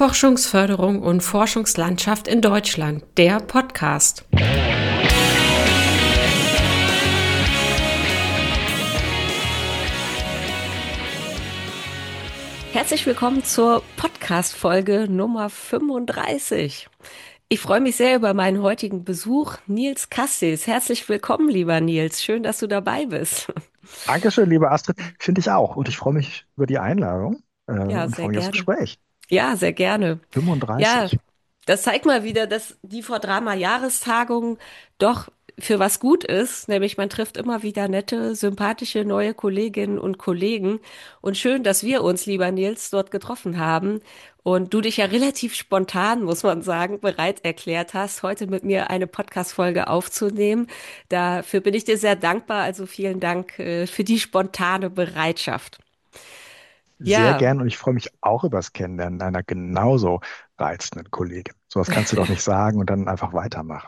Forschungsförderung und Forschungslandschaft in Deutschland, der Podcast. Herzlich willkommen zur Podcast-Folge Nummer 35. Ich freue mich sehr über meinen heutigen Besuch, Nils Kassis. Herzlich willkommen, lieber Nils. Schön, dass du dabei bist. Dankeschön, liebe Astrid. Finde ich auch. Und ich freue mich über die Einladung Ja, und sehr freue mich aufs gerne. Gespräch. Ja, sehr gerne. Ja, 35. das zeigt mal wieder, dass die Vordrama-Jahrestagung doch für was gut ist. Nämlich man trifft immer wieder nette, sympathische neue Kolleginnen und Kollegen. Und schön, dass wir uns, lieber Nils, dort getroffen haben. Und du dich ja relativ spontan, muss man sagen, bereit erklärt hast, heute mit mir eine Podcast-Folge aufzunehmen. Dafür bin ich dir sehr dankbar. Also vielen Dank, für die spontane Bereitschaft. Sehr Ja. gern und ich freue mich auch über das Kennenlernen einer genauso reizenden Kollegin. Sowas kannst du doch nicht sagen und dann einfach weitermachen.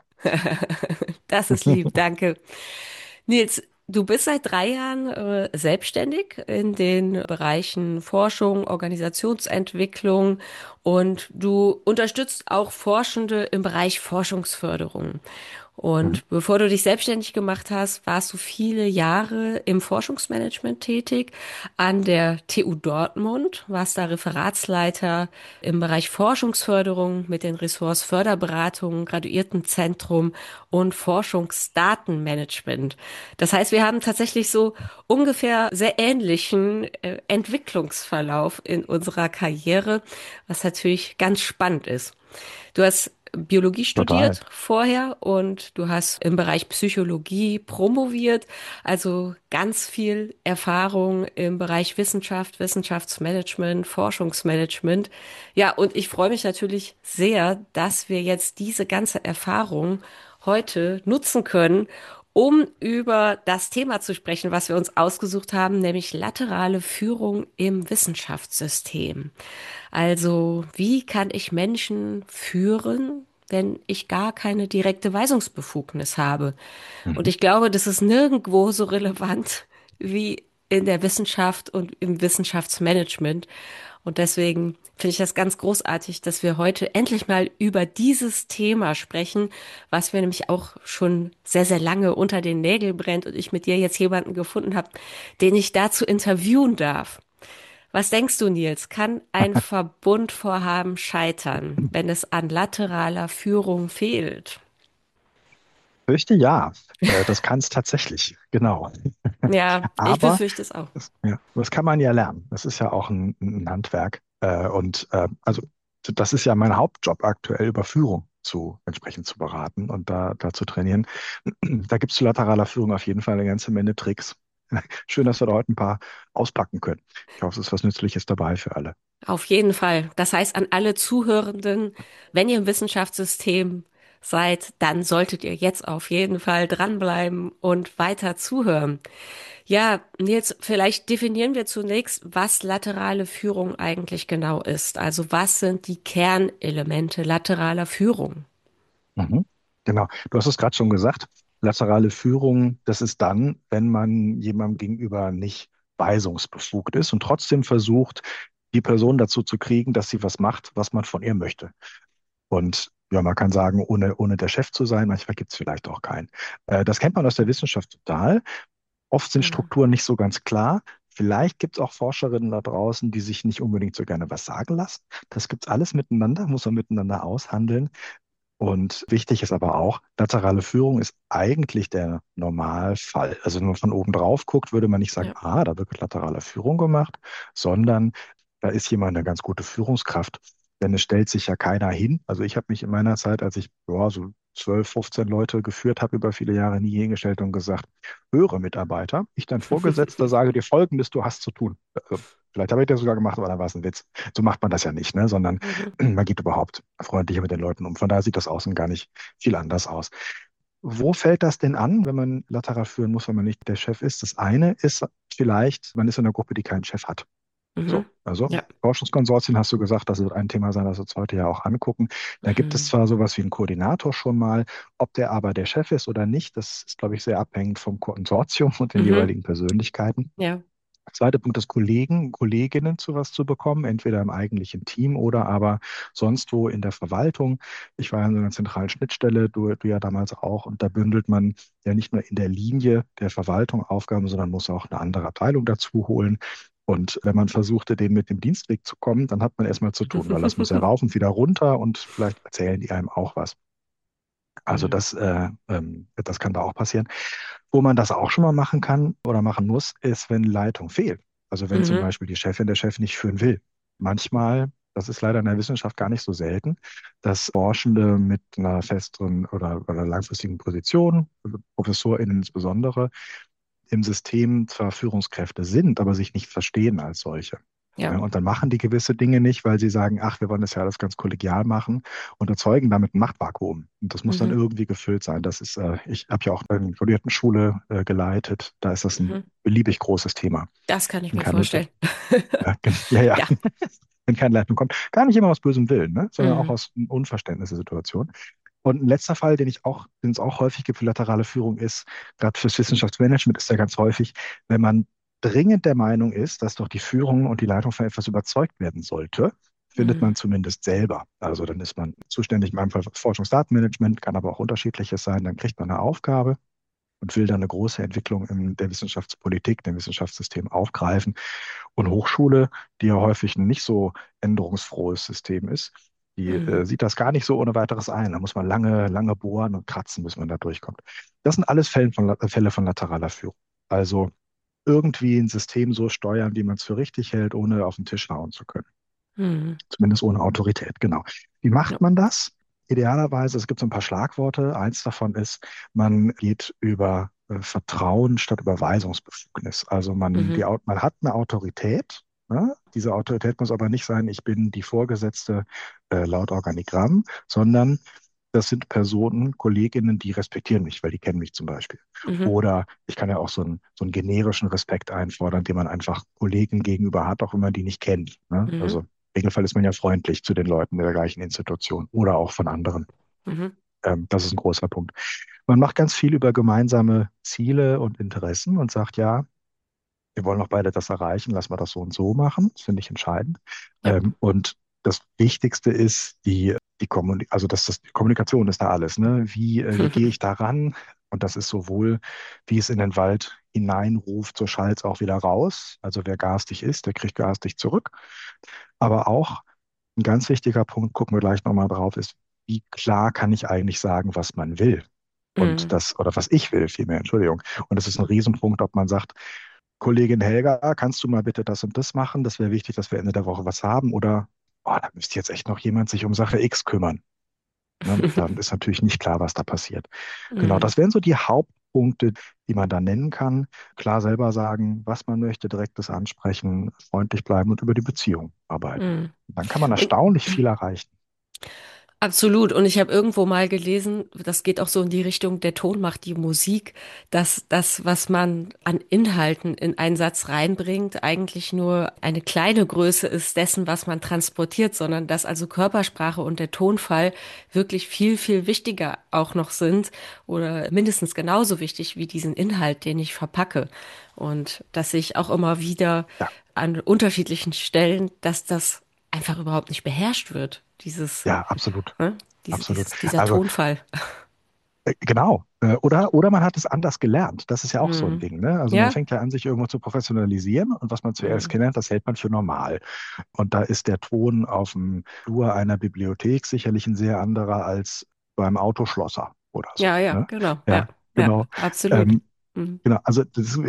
Das ist lieb, danke. Nils, du bist seit 3 Jahren selbstständig in den Bereichen Forschung, Organisationsentwicklung und du unterstützt auch Forschende im Bereich Forschungsförderung. Mhm. Und bevor du dich selbstständig gemacht hast, warst du viele Jahre im Forschungsmanagement tätig an der TU Dortmund, warst da Referatsleiter im Bereich Forschungsförderung mit den Ressorts Förderberatung, Graduiertenzentrum und Forschungsdatenmanagement. Das heißt, wir haben tatsächlich so ungefähr sehr ähnlichen Entwicklungsverlauf in unserer Karriere, was natürlich ganz spannend ist. Du hast Biologie Total. studiert vorher und du hast im Bereich Psychologie promoviert, also ganz viel Erfahrung im Bereich Wissenschaft, Wissenschaftsmanagement, Forschungsmanagement. Ja, und ich freue mich natürlich sehr, dass wir jetzt diese ganze Erfahrung heute nutzen können, um über das Thema zu sprechen, was wir uns ausgesucht haben, nämlich laterale Führung im Wissenschaftssystem. Also, wie kann ich Menschen führen, wenn ich gar keine direkte Weisungsbefugnis habe? Und Mhm. ich glaube, das ist nirgendwo so relevant wie in der Wissenschaft und im Wissenschaftsmanagement. Und deswegen finde ich das ganz großartig, dass wir heute endlich mal über dieses Thema sprechen, was mir nämlich auch schon sehr, sehr lange unter den Nägeln brennt und ich mit dir jetzt jemanden gefunden habe, den ich dazu interviewen darf. Was denkst du, Nils? Kann ein Verbundvorhaben scheitern, wenn es an lateraler Führung fehlt? Fürchte ja, das kann es tatsächlich, genau. Ja, ich Aber befürchte es auch. das kann man ja lernen. Das ist ja auch ein Handwerk. Also das ist ja mein Hauptjob aktuell, über Führung entsprechend zu beraten und da zu trainieren. Da gibt es zu lateraler Führung auf jeden Fall eine ganze Menge Tricks. Schön, dass wir da heute ein paar auspacken können. Ich hoffe, es ist was Nützliches dabei für alle. Auf jeden Fall. Das heißt, an alle Zuhörenden, wenn ihr im Wissenschaftssystem seid, dann solltet ihr jetzt auf jeden Fall dranbleiben und weiter zuhören. Ja, Nils, vielleicht definieren wir zunächst, was laterale Führung eigentlich genau ist. Also was sind die Kernelemente lateraler Führung? Mhm. Genau, du hast es gerade schon gesagt. Laterale Führung, das ist dann, wenn man jemandem gegenüber nicht weisungsbefugt ist und trotzdem versucht, die Person dazu zu kriegen, dass sie was macht, was man von ihr möchte. Und ja, man kann sagen, ohne der Chef zu sein, manchmal gibt es vielleicht auch keinen. Das kennt man aus der Wissenschaft total. Oft sind Mhm. Strukturen nicht so ganz klar. Vielleicht gibt es auch Forscherinnen da draußen, die sich nicht unbedingt so gerne was sagen lassen. Das gibt's alles miteinander, muss man miteinander aushandeln. Und wichtig ist aber auch, laterale Führung ist eigentlich der Normalfall. Also wenn man von oben drauf guckt, würde man nicht sagen, Ja. da wird laterale Führung gemacht, sondern da ist jemand eine ganz gute Führungskraft. Denn es stellt sich ja keiner hin. Also ich habe mich in meiner Zeit, als ich so 12, 15 Leute geführt habe, über viele Jahre nie hingestellt und gesagt, höre Mitarbeiter, ich dein Vorgesetzter sage dir Folgendes, du hast zu tun. Vielleicht habe ich das sogar gemacht, aber dann war es ein Witz. So macht man das ja nicht, ne? Sondern Mhm. man geht überhaupt freundlicher mit den Leuten um. Von daher sieht das Außen gar nicht viel anders aus. Wo fällt das denn an, wenn man lateral führen muss, wenn man nicht der Chef ist? Das eine ist vielleicht, man ist in einer Gruppe, die keinen Chef hat. Mhm. So, also Ja. Forschungskonsortien hast du gesagt, das wird ein Thema sein, das wir uns heute ja auch angucken. Da gibt es Mhm. zwar sowas wie einen Koordinator schon mal, ob der aber der Chef ist oder nicht, das ist, glaube ich, sehr abhängig vom Konsortium und den Mhm. jeweiligen Persönlichkeiten. Ja. Zweiter Punkt ist Kollegen, Kolleginnen zu was zu bekommen, entweder im eigentlichen Team oder aber sonst wo in der Verwaltung. Ich war ja in so einer zentralen Schnittstelle, du ja damals auch, und da bündelt man ja nicht nur in der Linie der Verwaltung Aufgaben, sondern muss auch eine andere Abteilung dazu holen. Und wenn man versuchte, denen mit dem Dienstweg zu kommen, dann hat man erstmal zu tun, weil das muss ja rauf und wieder runter und vielleicht erzählen die einem auch was. Also Mhm. das kann da auch passieren. Wo man das auch schon mal machen kann oder machen muss, ist, wenn Leitung fehlt. Also wenn zum Mhm. Beispiel die Chefin der Chef nicht führen will. Manchmal, das ist leider in der Wissenschaft gar nicht so selten, dass Forschende mit einer festeren oder langfristigen Position, also ProfessorInnen insbesondere, im System zwar Führungskräfte sind, aber sich nicht verstehen als solche. Ja. Ja, und dann machen die gewisse Dinge nicht, weil sie sagen, ach, wir wollen das ja alles ganz kollegial machen und erzeugen damit ein Machtvakuum. Und das muss dann Mhm. irgendwie gefüllt sein. Ich habe ja auch eine Studierendenschule geleitet. Da ist das ein Mhm. beliebig großes Thema. Das kann ich Wenn mir keine, vorstellen. ja, ja, Ja. wenn keine Leitung kommt. Gar nicht immer aus bösem Willen, ne? Sondern auch Mhm. aus Unverständnis der Situation. Und ein letzter Fall, den es auch häufig gibt für laterale Führung, ist, gerade fürs Wissenschaftsmanagement ist ja ganz häufig, wenn man dringend der Meinung ist, dass doch die Führung und die Leitung von etwas überzeugt werden sollte, findet man Mhm. zumindest selber. Also dann ist man zuständig, in meinem Fall für Forschungsdatenmanagement, kann aber auch unterschiedliches sein. Dann kriegt man eine Aufgabe und will dann eine große Entwicklung in der Wissenschaftspolitik, dem Wissenschaftssystem aufgreifen. Und Hochschule, die ja häufig ein nicht so änderungsfrohes System ist, die Mhm. sieht das gar nicht so ohne weiteres ein. Da muss man lange, lange bohren und kratzen, bis man da durchkommt. Das sind alles Fälle von lateraler Führung. Also irgendwie ein System so steuern, wie man es für richtig hält, ohne auf den Tisch hauen zu können. Mhm. Zumindest ohne Autorität, genau. Wie Ja. macht man das? Idealerweise, es gibt so ein paar Schlagworte. Eins davon ist, man geht über Vertrauen statt Überweisungsbefugnis. Also Mhm. man hat eine Autorität. Ne? Diese Autorität muss aber nicht sein, ich bin die Vorgesetzte laut Organigramm, sondern das sind Personen, Kolleginnen, die respektieren mich, weil die kennen mich zum Beispiel. Mhm. Oder ich kann ja auch so einen generischen Respekt einfordern, den man einfach Kollegen gegenüber hat, auch wenn man die nicht kennt. Ne? Also Mhm. im Regelfall ist man ja freundlich zu den Leuten der gleichen Institution oder auch von anderen. Mhm. Das ist ein großer Punkt. Man macht ganz viel über gemeinsame Ziele und Interessen und sagt, ja, wir wollen auch beide das erreichen, lassen wir das so und so machen. Das finde ich entscheidend. Ja. Und das Wichtigste ist die Kommunikation ist da alles. Ne? Wie gehe ich daran? Und das ist sowohl, wie es in den Wald hineinruft, so schallt es auch wieder raus. Also wer garstig ist, der kriegt garstig zurück. Aber auch ein ganz wichtiger Punkt, gucken wir gleich nochmal drauf, ist, wie klar kann ich eigentlich sagen, was man will? Und Mhm. oder was ich will, vielmehr, Entschuldigung. Und es ist ein Riesenpunkt, ob man sagt, Kollegin Helga, kannst du mal bitte das und das machen? Das wäre wichtig, dass wir Ende der Woche was haben. Oder, oh, da müsste jetzt echt noch jemand sich um Sache X kümmern. Ne? Dann ist natürlich nicht klar, was da passiert. Genau, Mhm. das wären so die Hauptpunkte, die man da nennen kann. Klar selber sagen, was man möchte, direktes Ansprechen, freundlich bleiben und über die Beziehung arbeiten. Mhm. Dann kann man Und erstaunlich viel erreichen. absolut. Und ich habe irgendwo mal gelesen, das geht auch so in die Richtung, der Ton macht die Musik, dass das, was man an Inhalten in einen Satz reinbringt, eigentlich nur eine kleine Größe ist dessen, was man transportiert, sondern dass also Körpersprache und der Tonfall wirklich viel, viel wichtiger auch noch sind oder mindestens genauso wichtig wie diesen Inhalt, den ich verpacke. Und dass ich auch immer wieder Ja, an unterschiedlichen Stellen, dass das einfach überhaupt nicht beherrscht wird. ja, absolut. Ne? Absolut. Dieser Also Tonfall. Genau. Oder man hat es anders gelernt. Das ist ja auch so ein Hm. Ding, ne? Also man Ja? fängt ja an, sich irgendwo zu professionalisieren und was man zuerst Hm. kennenlernt, das hält man für normal. Und da ist der Ton auf dem Flur einer Bibliothek sicherlich ein sehr anderer als beim Autoschlosser oder so, Ja, ja, ne? genau. Ja, Ja, ja, genau. absolut. Ähm, Hm. Genau, also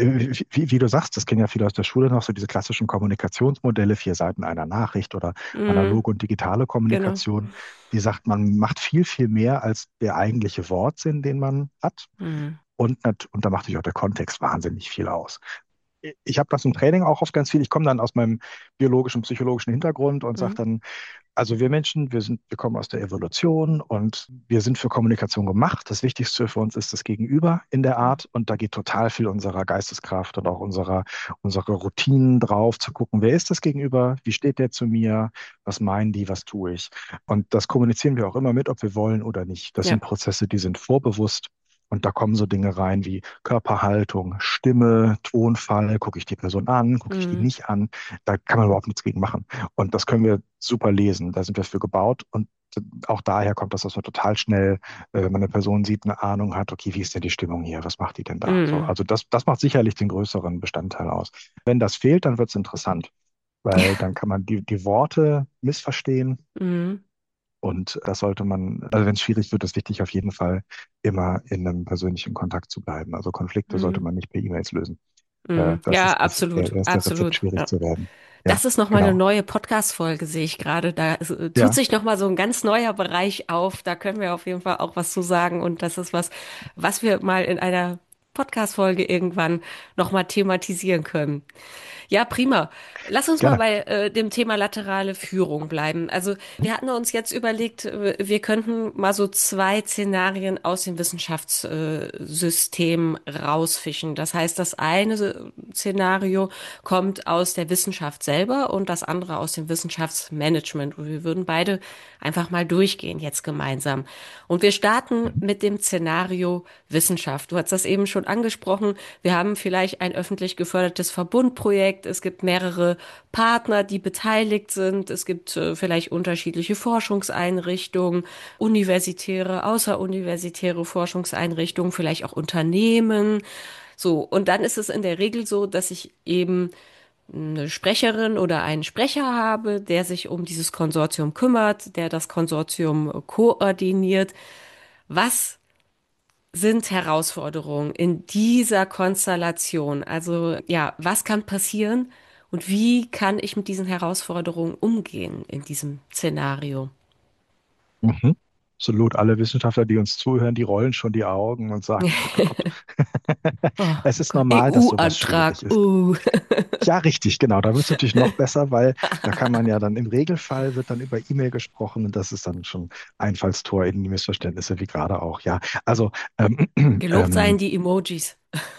wie du sagst, das kennen ja viele aus der Schule noch, so diese klassischen Kommunikationsmodelle, 4 Seiten einer Nachricht oder Hm. analoge und digitale Genau. Kommunikation, die sagt, man macht viel, viel mehr als der eigentliche Wortsinn, den man hat. Hm. Und da macht sich auch der Kontext wahnsinnig viel aus. Ich habe das im Training auch oft ganz viel. Ich komme dann aus meinem biologischen, psychologischen Hintergrund und sage Hm. dann, also wir Menschen, wir kommen aus der Evolution und wir sind für Kommunikation gemacht. Das Wichtigste für uns ist das Gegenüber in der Hm. Art und da geht total viel unserer Geisteskraft und auch unsere Routinen drauf, zu gucken, wer ist das Gegenüber, wie steht der zu mir, was meinen die, was tue ich. Und das kommunizieren wir auch immer mit, ob wir wollen oder nicht. Das Ja. sind Prozesse, die sind vorbewusst. Und da kommen so Dinge rein wie Körperhaltung, Stimme, Tonfall. Gucke ich die Person an, gucke ich die Mhm. nicht an? Da kann man überhaupt nichts gegen machen. Und das können wir super lesen. Da sind wir für gebaut. Und auch daher kommt das, dass man total schnell, wenn man eine Person sieht, eine Ahnung hat, okay, wie ist denn die Stimmung hier? Was macht die denn da? So, Mhm. also das macht sicherlich den größeren Bestandteil aus. Wenn das fehlt, dann wird es interessant, weil dann kann man die Worte missverstehen. Mhm. Und das sollte man, also wenn es schwierig wird, ist wichtig, auf jeden Fall immer in einem persönlichen Kontakt zu bleiben. Also Konflikte sollte Mhm. man nicht per E-Mails lösen. Mhm. Ja, Da absolut, ist der Rezept absolut. schwierig Ja. zu werden. Ja, Das ist nochmal eine genau. neue Podcast-Folge, sehe ich gerade. Da tut Ja. sich nochmal so ein ganz neuer Bereich auf. Da können wir auf jeden Fall auch was zu sagen. Und das ist was, was wir mal in einer Podcast-Folge irgendwann nochmal thematisieren können. Ja, prima. Lass uns mal Gerne. bei dem Thema laterale Führung bleiben. Also wir hatten uns jetzt überlegt, wir könnten mal so zwei Szenarien aus dem Wissenschaftssystem rausfischen. Das heißt, das eine Szenario kommt aus der Wissenschaft selber und das andere aus dem Wissenschaftsmanagement. Und wir würden beide einfach mal durchgehen jetzt gemeinsam. Und wir starten Mhm. mit dem Szenario Wissenschaft. Du hast das eben schon angesprochen. Wir haben vielleicht ein öffentlich gefördertes Verbundprojekt. Es gibt mehrere Partner, die beteiligt sind. Es gibt vielleicht unterschiedliche Forschungseinrichtungen, universitäre, außeruniversitäre Forschungseinrichtungen, vielleicht auch Unternehmen. So, und dann ist es in der Regel so, dass ich eben eine Sprecherin oder einen Sprecher habe, der sich um dieses Konsortium kümmert, der das Konsortium koordiniert. Was sind Herausforderungen in dieser Konstellation? Also ja, was kann passieren und wie kann ich mit diesen Herausforderungen umgehen in diesem Szenario? Mhm. Absolut. Alle Wissenschaftler, die uns zuhören, die rollen schon die Augen und sagen, oh Gott, oh Gott. Oh Es ist Gott, normal, dass sowas EU-Antrag. schwierig ist. Ja, richtig, genau. Da wird es natürlich noch besser, weil da kann man ja dann im Regelfall wird dann über E-Mail gesprochen und das ist dann schon Einfallstor in die Missverständnisse, wie gerade auch. Ja, also Gelobt seien die Emojis.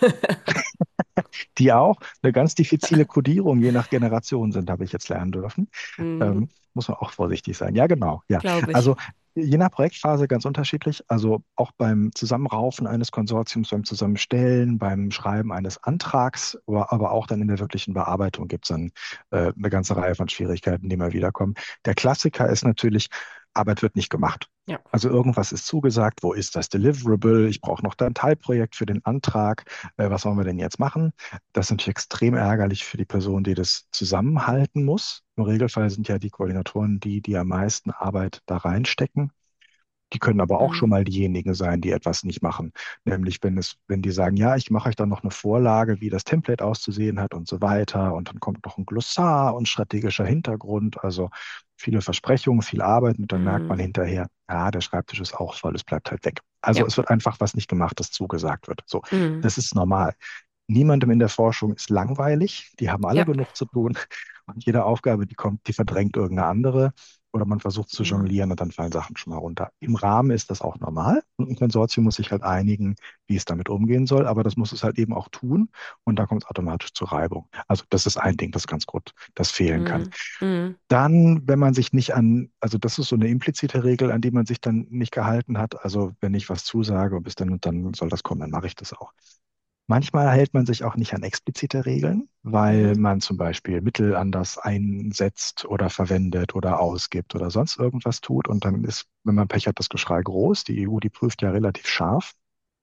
die auch eine ganz diffizile Kodierung je nach Generation sind, habe ich jetzt lernen dürfen. Mhm, Muss man auch vorsichtig sein. Ja, genau. Ja, glaube ich. also je nach Projektphase ganz unterschiedlich. Also auch beim Zusammenraufen eines Konsortiums, beim Zusammenstellen, beim Schreiben eines Antrags, aber auch dann in der wirklichen Bearbeitung gibt es dann eine ganze Reihe von Schwierigkeiten, die mal wiederkommen. Der Klassiker ist natürlich, Arbeit wird nicht gemacht. Ja. Also irgendwas ist zugesagt, wo ist das Deliverable? Ich brauche noch ein Teilprojekt für den Antrag. Was wollen wir denn jetzt machen? Das ist natürlich extrem ärgerlich für die Person, die das zusammenhalten muss. Im Regelfall sind ja die Koordinatoren die, die am meisten Arbeit da reinstecken. Die können aber auch schon Mhm. mal diejenigen sein, die etwas nicht machen. Nämlich, wenn die sagen, ja, ich mache euch dann noch eine Vorlage, wie das Template auszusehen hat und so weiter. Und dann kommt noch ein Glossar und strategischer Hintergrund. Also viele Versprechungen, viel Arbeit. Und dann merkt man Mhm. hinterher, ja, der Schreibtisch ist auch voll, es bleibt halt weg. Also Ja. es wird einfach was nicht gemacht, das zugesagt wird. So, Mhm. das ist normal. Niemandem in der Forschung ist langweilig. Die haben alle Ja. genug zu tun. Und jede Aufgabe, die kommt, die verdrängt irgendeine andere. Oder man versucht zu Mhm. jonglieren und dann fallen Sachen schon mal runter. Im Rahmen ist das auch normal. Und ein Konsortium muss sich halt einigen, wie es damit umgehen soll. Aber das muss es halt eben auch tun. Und da kommt es automatisch zur Reibung. Also das ist ein Ding, das ganz gut, das fehlen kann. Mhm. Mhm. Dann, wenn man sich nicht an, also das ist so eine implizite Regel, an die man sich dann nicht gehalten hat. Also wenn ich was zusage und bis dann und dann soll das kommen, dann mache ich das auch. Manchmal hält man sich auch nicht an explizite Regeln, weil Mhm. man zum Beispiel Mittel anders einsetzt oder verwendet oder ausgibt oder sonst irgendwas tut. Und dann ist, wenn man Pech hat, das Geschrei groß. Die EU, die prüft ja relativ scharf.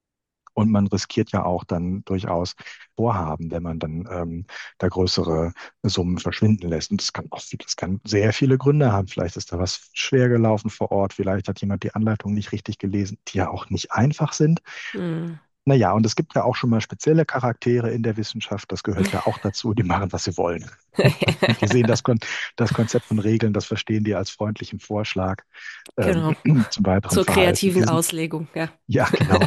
Und man riskiert ja auch dann durchaus Vorhaben, wenn man dann da größere Summen verschwinden lässt. Und das kann sehr viele Gründe haben. Vielleicht ist da was schwer gelaufen vor Ort. Vielleicht hat jemand die Anleitung nicht richtig gelesen, die ja auch nicht einfach sind. Mhm. Naja, und es gibt ja auch schon mal spezielle Charaktere in der Wissenschaft, das gehört ja auch dazu, die machen, was sie wollen. Die sehen das Konzept von Regeln, das verstehen die als freundlichen Vorschlag Genau. zum weiteren Zur Verhalten. kreativen Auslegung, ja. Ja, genau.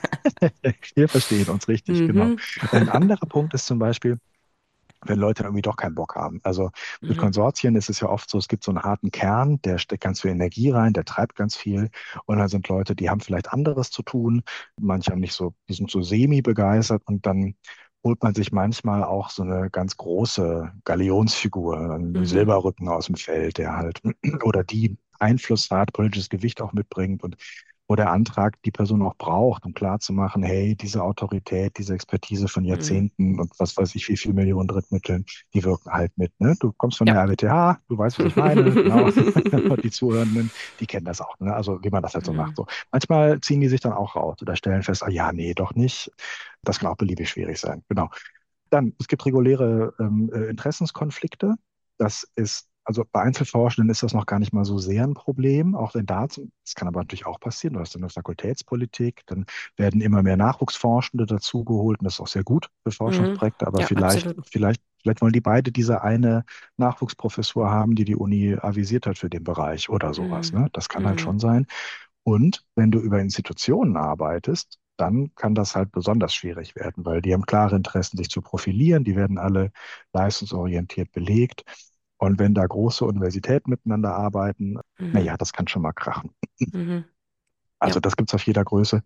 Wir verstehen uns richtig, genau. Mhm. Ein anderer Punkt ist zum Beispiel, wenn Leute irgendwie doch keinen Bock haben. Also mit Mhm. Konsortien ist es ja oft so, es gibt so einen harten Kern, der steckt ganz viel Energie rein, der treibt ganz viel. Und dann sind Leute, die haben vielleicht anderes zu tun. Manche haben nicht so, die sind so semi-begeistert und dann holt man sich manchmal auch so eine ganz große Galionsfigur, einen Mhm. Silberrücken aus dem Feld, der halt oder die Einfluss hat, politisches Gewicht auch mitbringt. Und wo der Antrag die Person auch braucht, um klarzumachen, hey, diese Autorität, diese Expertise von Mhm. Jahrzehnten und was weiß ich, wie viel Millionen Drittmitteln, die wirken halt mit. Ne? Du kommst von Ja. der RWTH, du weißt, was ich meine, genau. Und die Zuhörenden, die kennen das auch. Ne? Also wie man das halt so macht. Mhm. So. Manchmal ziehen die sich dann auch raus oder stellen fest, ah ja, nee, doch nicht. Das kann auch beliebig schwierig sein. Genau. Dann, es gibt reguläre Interessenskonflikte. Das ist, also bei Einzelforschenden ist das noch gar nicht mal so sehr ein Problem, auch wenn das kann aber natürlich auch passieren, du hast eine Fakultätspolitik, dann werden immer mehr Nachwuchsforschende dazugeholt und das ist auch sehr gut für Mhm. Forschungsprojekte, aber Ja, absolut. vielleicht wollen die beide diese eine Nachwuchsprofessur haben, die die Uni avisiert hat für den Bereich oder sowas, Mhm. ne? Das kann halt Mhm. schon sein. Und wenn du über Institutionen arbeitest, dann kann das halt besonders schwierig werden, weil die haben klare Interessen, sich zu profilieren. Die werden alle leistungsorientiert belegt. Und wenn da große Universitäten miteinander arbeiten, Mhm. naja, das kann schon mal krachen. Mhm. Also Ja. das gibt es auf jeder Größe.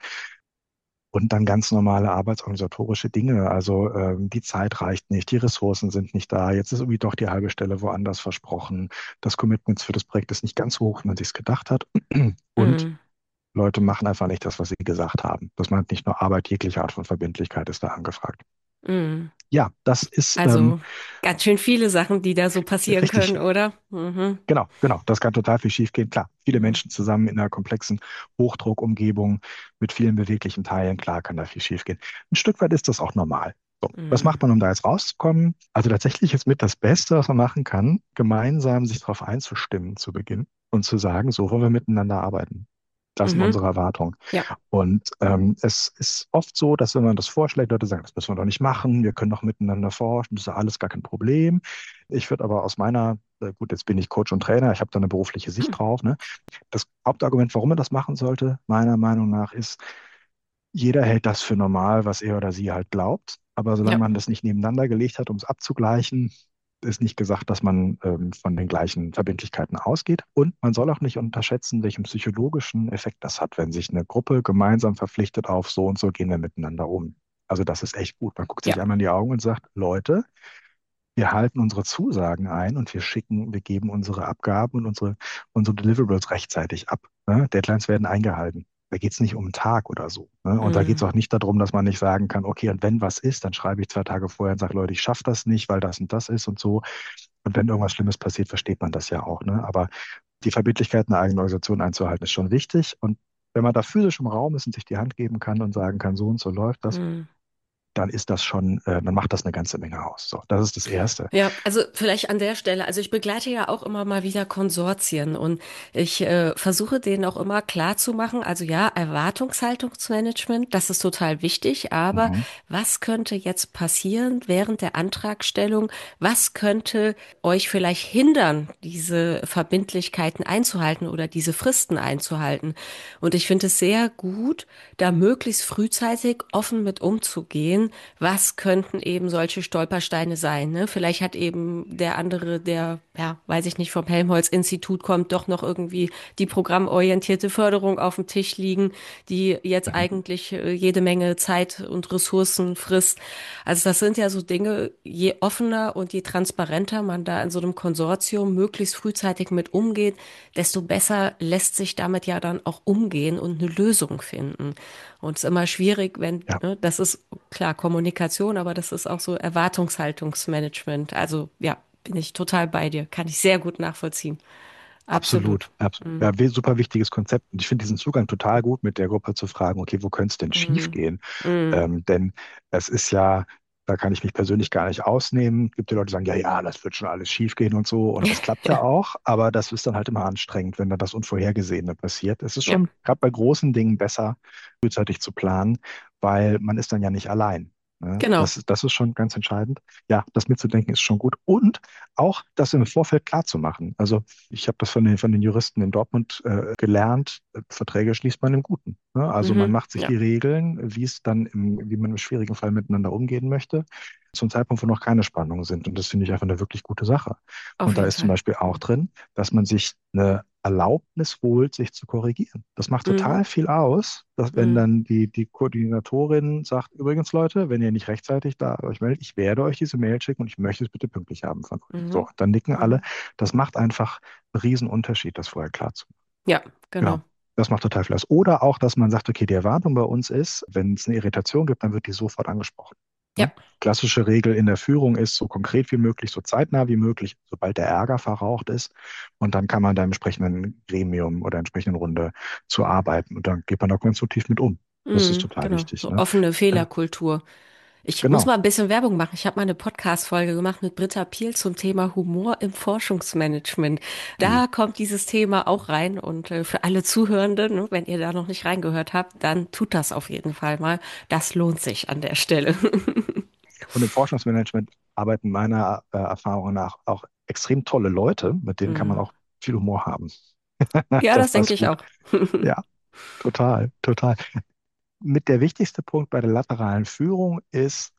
Und dann ganz normale arbeitsorganisatorische Dinge. Also die Zeit reicht nicht, die Ressourcen sind nicht da. Jetzt ist irgendwie doch die halbe Stelle woanders versprochen. Das Commitment für das Projekt ist nicht ganz so hoch, wie man sich es gedacht hat. Und Mhm. Leute machen einfach nicht das, was sie gesagt haben. Das meint nicht nur Arbeit, jegliche Art von Verbindlichkeit ist da angefragt. Mhm. Ja, das ist Also ganz schön viele Sachen, die da so passieren können, richtig. oder? Mhm. Genau. Das kann total viel schiefgehen. Klar, viele Mhm. Menschen zusammen in einer komplexen Hochdruckumgebung mit vielen beweglichen Teilen. Klar kann da viel schiefgehen. Ein Stück weit ist das auch normal. So, was Mhm. macht man, um da jetzt rauszukommen? Also tatsächlich ist mit das Beste, was man machen kann, gemeinsam sich darauf einzustimmen zu Beginn und zu sagen, so wollen wir miteinander arbeiten. Das sind Mhm. unsere Erwartungen. Ja. Und es ist oft so, dass wenn man das vorschlägt, Leute sagen, das müssen wir doch nicht machen, wir können doch miteinander forschen, das ist ja alles gar kein Problem. Ich würde aber aus meiner, gut, jetzt bin ich Coach und Trainer, ich habe da eine berufliche Sicht drauf, ne? Das Hauptargument, warum man das machen sollte, meiner Meinung nach, ist, jeder hält das für normal, was er oder sie halt glaubt. Aber solange Ja. man das nicht nebeneinander gelegt hat, um es abzugleichen, ist nicht gesagt, dass man von den gleichen Verbindlichkeiten ausgeht. Und man soll auch nicht unterschätzen, welchen psychologischen Effekt das hat, wenn sich eine Gruppe gemeinsam verpflichtet auf so und so gehen wir miteinander um. Also das ist echt gut. Man guckt Ja. sich einmal in die Augen und sagt, Leute, wir halten unsere Zusagen ein und wir geben unsere Abgaben und unsere Deliverables rechtzeitig ab. Ne? Deadlines werden eingehalten. Da geht es nicht um einen Tag oder so. Ne? Und da geht es Mhm. auch nicht darum, dass man nicht sagen kann, okay, und wenn was ist, dann schreibe ich 2 Tage vorher und sage, Leute, ich schaffe das nicht, weil das und das ist und so. Und wenn irgendwas Schlimmes passiert, versteht man das ja auch. Ne? Aber die Verbindlichkeit einer eigenen Organisation einzuhalten, ist schon wichtig. Und wenn man da physisch im Raum ist und sich die Hand geben kann und sagen kann, so und so läuft das, Mhm. dann ist das schon, dann macht das eine ganze Menge aus. So, das ist das Erste. Ja, also vielleicht an der Stelle, also ich begleite ja auch immer mal wieder Konsortien und ich versuche denen auch immer klar zu machen, also ja, Erwartungshaltungsmanagement, das ist total wichtig, aber Mhm. was könnte jetzt passieren während der Antragstellung? Was könnte euch vielleicht hindern, diese Verbindlichkeiten einzuhalten oder diese Fristen einzuhalten? Und ich finde es sehr gut, da möglichst frühzeitig offen mit umzugehen. Was könnten eben solche Stolpersteine sein? Ne? Vielleicht hat eben der andere, der, ja, weiß ich nicht, vom Helmholtz-Institut kommt, doch noch irgendwie die programmorientierte Förderung auf dem Tisch liegen, die jetzt Mhm. eigentlich jede Menge Zeit und Ressourcen frisst. Also das sind ja so Dinge, je offener und je transparenter man da in so einem Konsortium möglichst frühzeitig mit umgeht, desto besser lässt sich damit ja dann auch umgehen und eine Lösung finden. Und es ist immer schwierig, wenn, Ja, ne, das ist klar Kommunikation, aber das ist auch so Erwartungshaltungsmanagement. Also ja, bin ich total bei dir, kann ich sehr gut nachvollziehen. absolut. Absolut. Mm, Ja, super wichtiges Konzept. Und ich finde diesen Zugang total gut, mit der Gruppe zu fragen, okay, wo könnte es denn schief mm, gehen? mm. Denn es ist ja, da kann ich mich persönlich gar nicht ausnehmen. Es gibt ja Leute, die sagen, ja, ja, das wird schon alles schief gehen und so. Und das klappt ja Ja, auch, aber das ist dann halt immer anstrengend, wenn dann das Unvorhergesehene passiert. Es ist ja, schon gerade bei großen Dingen besser, frühzeitig zu planen, weil man ist dann ja nicht allein. Ne? genau. Das ist schon ganz entscheidend. Ja, das mitzudenken ist schon gut. Und auch das im Vorfeld klar zu machen. Also ich habe das von den Juristen in Dortmund gelernt. Verträge schließt man im Guten. Ne? Also man Mhm. macht sich Ja, die Regeln, wie man im schwierigen Fall miteinander umgehen möchte, zum Zeitpunkt, wo noch keine Spannungen sind. Und das finde ich einfach eine wirklich gute Sache. auf Und da jeden ist zum Fall. Beispiel auch Mm. drin, dass man sich eine Erlaubnis holt, sich zu korrigieren. Das macht Mhm. total viel aus, dass wenn Mhm. dann die Koordinatorin sagt, übrigens Leute, wenn ihr nicht rechtzeitig da euch meldet, ich werde euch diese Mail schicken und ich möchte es bitte pünktlich haben von euch. So, Mhm. dann nicken alle. Mhm. Das macht einfach einen riesen Unterschied, das vorher klar zu machen. Ja, Genau. genau. Das macht total viel aus. Oder auch, dass man sagt, okay, die Erwartung bei uns ist, wenn es eine Irritation gibt, dann wird die sofort angesprochen. Ja. Ne? Klassische Regel in der Führung ist, so konkret wie möglich, so zeitnah wie möglich, sobald der Ärger verraucht ist. Und dann kann man da im entsprechenden Gremium oder entsprechenden Runde zu arbeiten. Und dann geht man da konstruktiv mit um. Das ist total Genau, wichtig, so ne? offene Ja, Fehlerkultur. Ich muss genau. mal ein bisschen Werbung machen. Ich habe mal eine Podcast-Folge gemacht mit Britta Piel zum Thema Humor im Forschungsmanagement. Cool. Da kommt dieses Thema auch rein und für alle Zuhörenden, ne, wenn ihr da noch nicht reingehört habt, dann tut das auf jeden Fall mal. Das lohnt sich an der Stelle. Und im Forschungsmanagement arbeiten meiner Erfahrung nach auch extrem tolle Leute, mit denen kann man Hm. auch viel Humor haben. Ja, Das das denke passt ich gut. auch. Ja, total, total. Mit der wichtigste Punkt bei der lateralen Führung ist,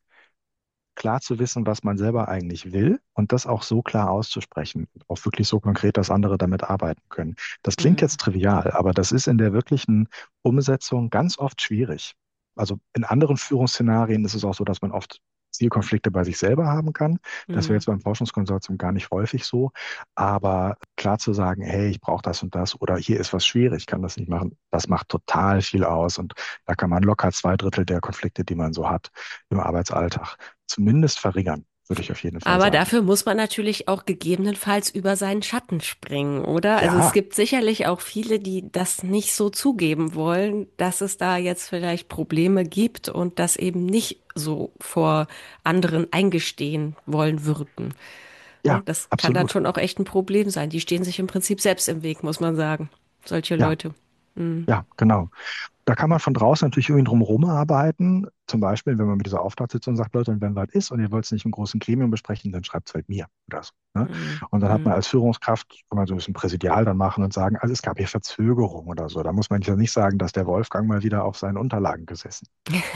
klar zu wissen, was man selber eigentlich will und das auch so klar auszusprechen, auch wirklich so konkret, dass andere damit arbeiten können. Das klingt Hm. jetzt trivial, aber das ist in der wirklichen Umsetzung ganz oft schwierig. Also in anderen Führungsszenarien ist es auch so, dass man oft Zielkonflikte bei sich selber haben kann. Das wäre Hm. jetzt beim Forschungskonsortium gar nicht häufig so. Aber klar zu sagen, hey, ich brauche das und das oder hier ist was schwierig, ich kann das nicht machen, das macht total viel aus. Und da kann man locker 2/3 der Konflikte, die man so hat im Arbeitsalltag, zumindest verringern, würde ich auf jeden Fall Aber sagen. dafür muss man natürlich auch gegebenenfalls über seinen Schatten springen, oder? Also es Ja, gibt sicherlich auch viele, die das nicht so zugeben wollen, dass es da jetzt vielleicht Probleme gibt und das eben nicht so vor anderen eingestehen wollen würden. Ne? ja, Das kann dann absolut. schon auch echt ein Problem sein. Die stehen sich im Prinzip selbst im Weg, muss man sagen. Solche Ja, Leute. Mhm. ja, genau. Da kann man von draußen natürlich irgendwie drum herum arbeiten. Zum Beispiel, wenn man mit dieser Auftragssitzung sagt, Leute, und wenn was ist und ihr wollt es nicht im großen Gremium besprechen, dann schreibt es halt mir oder so. Ne? Mhm. Und dann hat man Mhm. als Führungskraft, kann man so ein bisschen präsidial dann machen und sagen, also es gab hier Verzögerung oder so. Da muss man ja nicht sagen, dass der Wolfgang mal wieder auf seinen Unterlagen gesessen.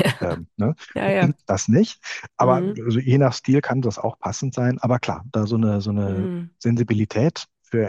Ne? Ja, ja. Das nicht. Aber Mhm. also je nach Stil kann das auch passend sein. Aber klar, da so eine Mhm. Sensibilität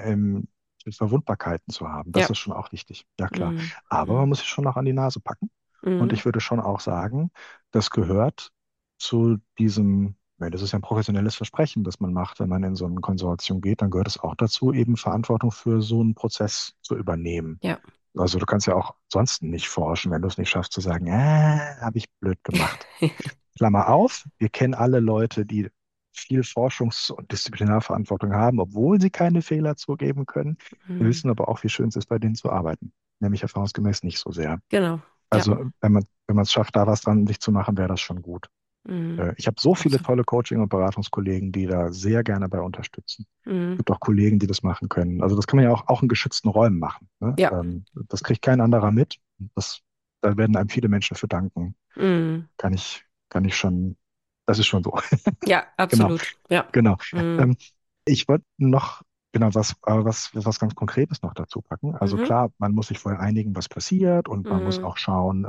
für Verwundbarkeiten zu haben, das Ja. ist schon auch wichtig. Ja, klar. Mhm. Aber man Mhm. muss sich schon noch an die Nase packen. Und Mhm. ich würde schon auch sagen, das gehört zu diesem, ja, das ist ja ein professionelles Versprechen, das man macht, wenn man in so ein Konsortium geht, dann gehört es auch dazu, eben Verantwortung für so einen Prozess zu übernehmen. Ja. Also du kannst ja auch sonst nicht forschen, wenn du es nicht schaffst zu sagen, habe ich blöd gemacht. Klammer auf, wir kennen alle Leute, die viel Forschungs- und Disziplinarverantwortung haben, obwohl sie keine Fehler zugeben können. Wir Mhm. wissen aber auch, wie schön es ist, bei denen zu arbeiten. Nämlich erfahrungsgemäß nicht so sehr. Genau. Ja. Also wenn man es schafft, da was dran sich zu machen, wäre das schon gut. Mhm. Ich habe so viele Absolut. tolle Coaching- und Beratungskollegen, die da sehr gerne bei unterstützen. Es Mhm. gibt auch Kollegen, die das machen können. Also das kann man ja auch in geschützten Räumen machen. Ne? Ja. Das kriegt kein anderer mit. Das, da werden einem viele Menschen für danken. Mhm. Kann ich schon, das ist schon so. Ja, Genau, absolut. Ja. genau. Mhm. Ähm, ich wollte noch, genau, was ganz Konkretes noch dazu packen. Also Mhm. klar, man muss sich vorher einigen, was passiert und man muss Mhm. auch schauen,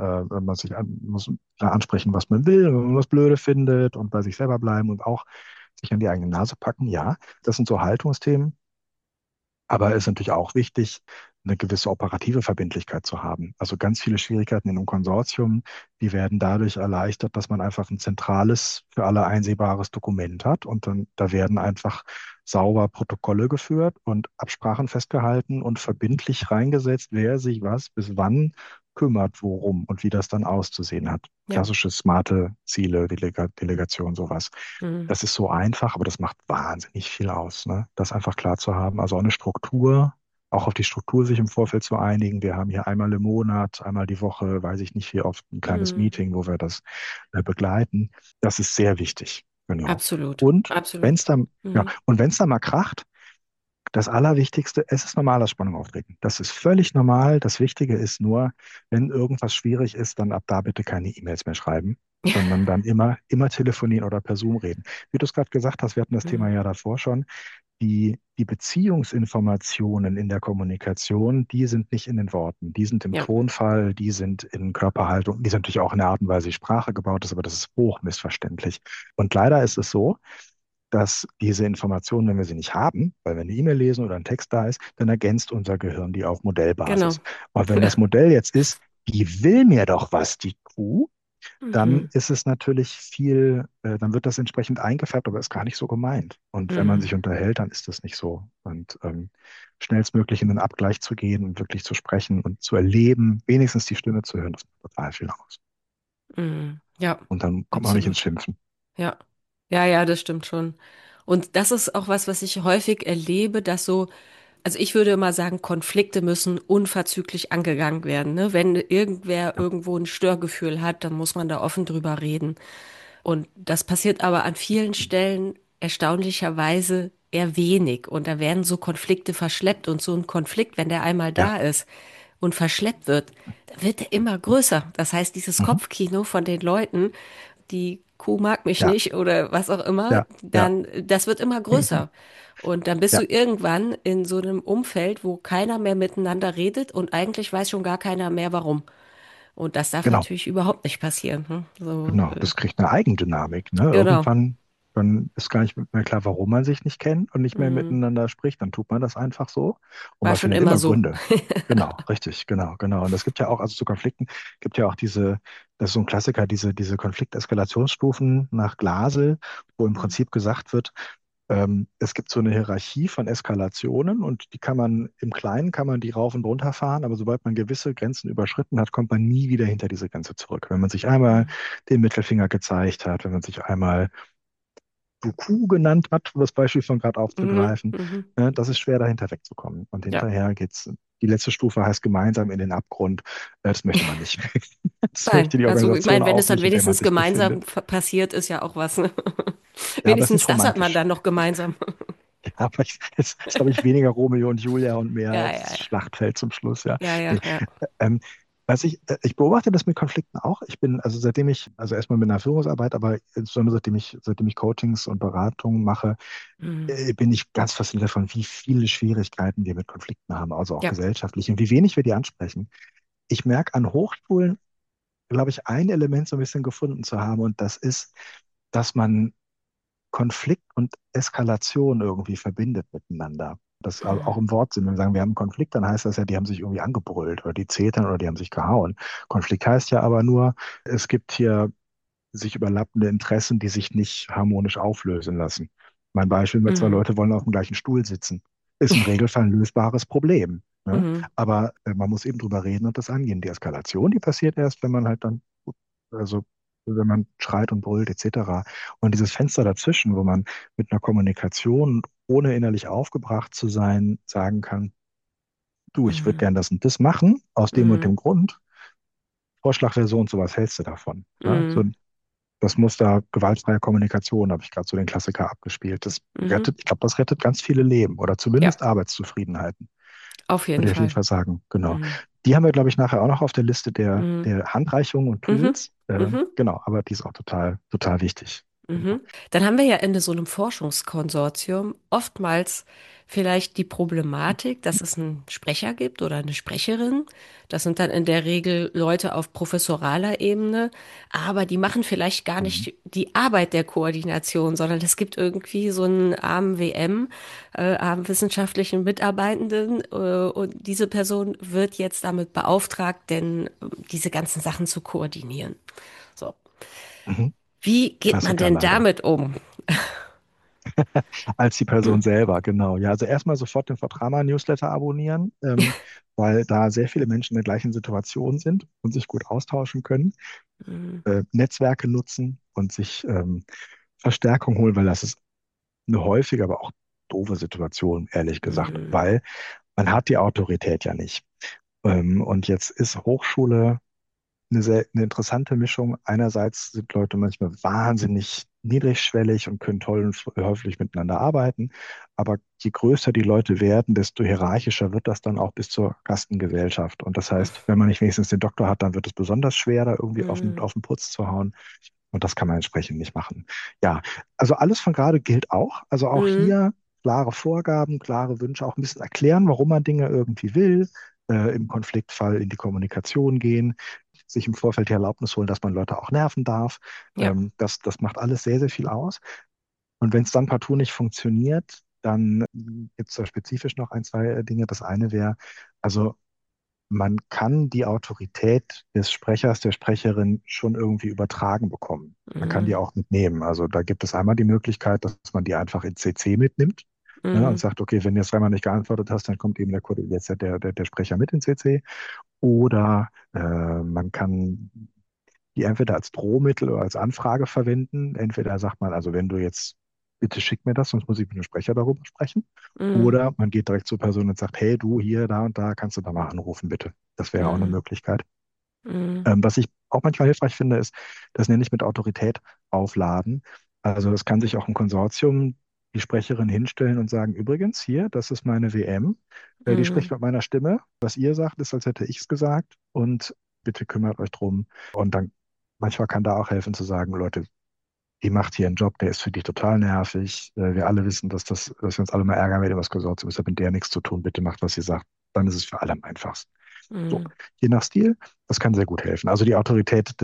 muss klar ansprechen, was man will, wenn man was Blöde findet und bei sich selber bleiben und auch sich an die eigene Nase packen. Ja, das sind so Haltungsthemen. Aber es ist natürlich auch wichtig, eine gewisse operative Verbindlichkeit zu haben. Also ganz viele Schwierigkeiten in einem Konsortium, die werden dadurch erleichtert, dass man einfach ein zentrales, für alle einsehbares Dokument hat und dann da werden einfach sauber Protokolle geführt und Absprachen festgehalten und verbindlich reingesetzt, wer sich was bis wann kümmert, worum und wie das dann auszusehen hat. Ja. Klassische smarte Ziele, Delegation, sowas. Mhm. Das ist so einfach, aber das macht wahnsinnig viel aus, ne? Das einfach klar zu haben. Also auch eine Struktur, auch auf die Struktur sich im Vorfeld zu einigen. Wir haben hier einmal im Monat, einmal die Woche, weiß ich nicht wie oft, ein kleines Mhm. Meeting, wo wir das begleiten. Das ist sehr wichtig. Genau. Absolut. Und wenn es Absolut. dann, ja, Mhm. und wenn es dann mal kracht, das Allerwichtigste, es ist normal, dass Spannungen auftreten. Das ist völlig normal. Das Wichtige ist nur, wenn irgendwas schwierig ist, dann ab da bitte keine E-Mails mehr schreiben, sondern dann immer telefonieren oder per Zoom reden. Wie du es gerade gesagt hast, wir hatten das Thema Mhm. ja davor schon, die Beziehungsinformationen in der Kommunikation, die sind nicht in den Worten, die sind im Ja. Tonfall, die sind in Körperhaltung, die sind natürlich auch in der Art und Weise, wie Sprache gebaut ist, aber das ist hoch missverständlich. Und leider ist es so, dass diese Informationen, wenn wir sie nicht haben, weil wir eine E-Mail lesen oder ein Text da ist, dann ergänzt unser Gehirn die auf Genau. Modellbasis. Und wenn das Modell jetzt ist, die will mir doch was, die Kuh, dann Mhm. ist es natürlich viel, dann wird das entsprechend eingefärbt, aber ist gar nicht so gemeint. Und wenn man Mhm. sich unterhält, dann ist das nicht so. Und schnellstmöglich in den Abgleich zu gehen und wirklich zu sprechen und zu erleben, wenigstens die Stimme zu hören, das macht total viel aus. Mhm. Ja, Und dann kommt man auch nicht ins absolut. Schimpfen. Ja. Ja, ja, das stimmt schon. Und das ist auch was, was ich häufig erlebe, dass so, also ich würde immer sagen, Konflikte müssen unverzüglich angegangen werden, ne? Wenn irgendwer Ja, irgendwo ein Störgefühl hat, dann muss man da offen drüber reden. Und das passiert aber an vielen Stellen erstaunlicherweise eher wenig. Und da werden so Konflikte verschleppt. Und so ein Konflikt, wenn der einmal ja, da ist und verschleppt wird, dann wird er immer größer. Das heißt, dieses mhm. Kopfkino von den Leuten, die Kuh mag mich Ja, nicht oder was auch immer, ja, ja, dann, das wird immer größer. Und dann bist du ja, irgendwann in so einem Umfeld, wo keiner mehr miteinander redet und eigentlich weiß schon gar keiner mehr warum. Und das darf genau. natürlich überhaupt nicht passieren. Hm? So, Genau, das kriegt eine Eigendynamik, ne? genau. Irgendwann, dann ist gar nicht mehr klar, warum man sich nicht kennt und nicht mehr Hm. miteinander spricht. Dann tut man das einfach so und War man schon findet immer immer so. Gründe. Genau, richtig, genau, genau. Und es gibt ja auch, also zu Konflikten, gibt ja auch diese, das ist so ein Klassiker, diese Konflikteskalationsstufen nach Glasel, wo im Hm. Prinzip gesagt wird, es gibt so eine Hierarchie von Eskalationen und die kann man im Kleinen kann man die rauf und runter fahren, aber sobald man gewisse Grenzen überschritten hat, kommt man nie wieder hinter diese Grenze zurück. Wenn man sich einmal den Mittelfinger gezeigt hat, wenn man sich einmal Buku genannt hat, um das Beispiel von gerade Mhm. aufzugreifen, Mhm. das ist schwer dahinter wegzukommen. Und Ja. hinterher geht's, die letzte Stufe heißt gemeinsam in den Abgrund. Das möchte man nicht. Das Nein, möchte die also ich Organisation meine, wenn auch es dann nicht, in der man wenigstens sich gemeinsam befindet. passiert, ist ja auch was. Ne? Ja, aber es ist Wenigstens nicht das hat man romantisch. dann noch gemeinsam. Ja, aber es ist, glaube ich, weniger Romeo und Julia und mehr Ja, ja, das ja. Schlachtfeld zum Schluss, ja. Ja, ja, Nee. ja. Ähm, ich beobachte das mit Konflikten auch. Ich bin, also seitdem ich, also erstmal mit einer Führungsarbeit, aber insbesondere seitdem ich Coachings und Beratungen mache, Mhm. bin ich ganz fasziniert davon, wie viele Schwierigkeiten wir mit Konflikten haben, also auch Ja. gesellschaftlich und wie wenig wir die ansprechen. Ich merke an Hochschulen, glaube ich, ein Element so ein bisschen gefunden zu haben und das ist, dass man Konflikt und Eskalation irgendwie verbindet miteinander. Das auch Mhm. im Wortsinn. Wenn wir sagen, wir haben einen Konflikt, dann heißt das ja, die haben sich irgendwie angebrüllt oder die zetern oder die haben sich gehauen. Konflikt heißt ja aber nur, es gibt hier sich überlappende Interessen, die sich nicht harmonisch auflösen lassen. Mein Beispiel, wenn zwei Mhm. Leute wollen auf dem gleichen Stuhl sitzen, ist im Regelfall ein lösbares Problem. Ne? Mhm. Aber man muss eben drüber reden und das angehen. Die Eskalation, die passiert erst, wenn man halt dann, also wenn man schreit und brüllt etc. Und dieses Fenster dazwischen, wo man mit einer Kommunikation, ohne innerlich aufgebracht zu sein, sagen kann, du, ich würde Mhm. gern das und das machen, aus dem und Mhm. dem Grund. Vorschlag wäre so und so, was hältst du davon? Ne? So, Mhm. das Muster gewaltfreie Kommunikation, habe ich gerade so den Klassiker abgespielt. Das Mhm. rettet, ich glaube, das rettet ganz viele Leben oder Ja, zumindest Arbeitszufriedenheiten, auf jeden würde ich auf jeden Fall. Fall sagen. Genau. Mhm. Die haben wir, glaube ich, nachher auch noch auf der Liste Mhm. der Handreichungen und Mhm. Tools. Mhm. Genau, aber die ist auch total, total wichtig. Genau. Mhm. Dann haben wir ja in so einem Forschungskonsortium oftmals vielleicht die Problematik, dass es einen Sprecher gibt oder eine Sprecherin. Das sind dann in der Regel Leute auf professoraler Ebene, aber die machen vielleicht gar Mhm. nicht die Arbeit der Koordination, sondern es gibt irgendwie so einen armen WM, armen wissenschaftlichen Mitarbeitenden, und diese Person wird jetzt damit beauftragt, denn diese ganzen Sachen zu koordinieren. So. Mhm. Wie geht man Klassiker denn leider. damit um? Als die Person selber, genau. Ja, also erstmal sofort den Vertrama-Newsletter abonnieren, weil da sehr viele Menschen in der gleichen Situation sind und sich gut austauschen können. Mhm. Netzwerke nutzen und sich Verstärkung holen, weil das ist eine häufige, aber auch doofe Situation, ehrlich gesagt, Mhm. weil man hat die Autorität ja nicht. Und jetzt ist Hochschule eine interessante Mischung. Einerseits sind Leute manchmal wahnsinnig niedrigschwellig und können toll und höflich miteinander arbeiten. Aber je größer die Leute werden, desto hierarchischer wird das dann auch bis zur Kastengesellschaft. Und das heißt, wenn man nicht wenigstens den Doktor hat, dann wird es besonders schwer, da irgendwie Mhm. auf den Putz zu hauen. Und das kann man entsprechend nicht machen. Ja, also alles von gerade gilt auch. Also auch Mhm. hier klare Vorgaben, klare Wünsche, auch ein bisschen erklären, warum man Dinge irgendwie will, im Konfliktfall in die Kommunikation gehen, sich im Vorfeld die Erlaubnis holen, dass man Leute auch nerven darf. Ja. Das macht alles sehr, sehr viel aus. Und wenn es dann partout nicht funktioniert, dann gibt es da spezifisch noch ein, zwei Dinge. Das eine wäre, also man kann die Autorität des Sprechers, der Sprecherin schon irgendwie übertragen bekommen. Man kann die Mhm. auch mitnehmen. Also da gibt es einmal die Möglichkeit, dass man die einfach in CC mitnimmt, ne, und Mhm. sagt, okay, wenn du jetzt dreimal nicht geantwortet hast, dann kommt eben jetzt der Sprecher mit in CC. Oder man kann die entweder als Drohmittel oder als Anfrage verwenden. Entweder sagt man, also wenn du jetzt, bitte schick mir das, sonst muss ich mit dem Sprecher darüber sprechen. Mhm. Oder man geht direkt zur Person und sagt, hey, du hier, da und da, kannst du da mal anrufen, bitte. Das wäre auch eine Mhm. Möglichkeit. Mhm. Was ich auch manchmal hilfreich finde, ist, das nenne ich mit Autorität aufladen. Also es kann sich auch ein Konsortium die Sprecherin hinstellen und sagen, übrigens, hier, das ist meine WM, die spricht Mhm. mit meiner Stimme. Was ihr sagt, ist, als hätte ich es gesagt und bitte kümmert euch drum. Und dann manchmal kann da auch helfen zu sagen, Leute, die macht hier einen Job, der ist für die total nervig. Wir alle wissen, dass wir uns alle mal ärgern, wenn ihr was Konsortium ist, hat mit der nichts zu tun. Bitte macht, was sie sagt. Dann ist es für alle am einfachsten. So, Mhm. je nach Stil, das kann sehr gut helfen. Also die Autorität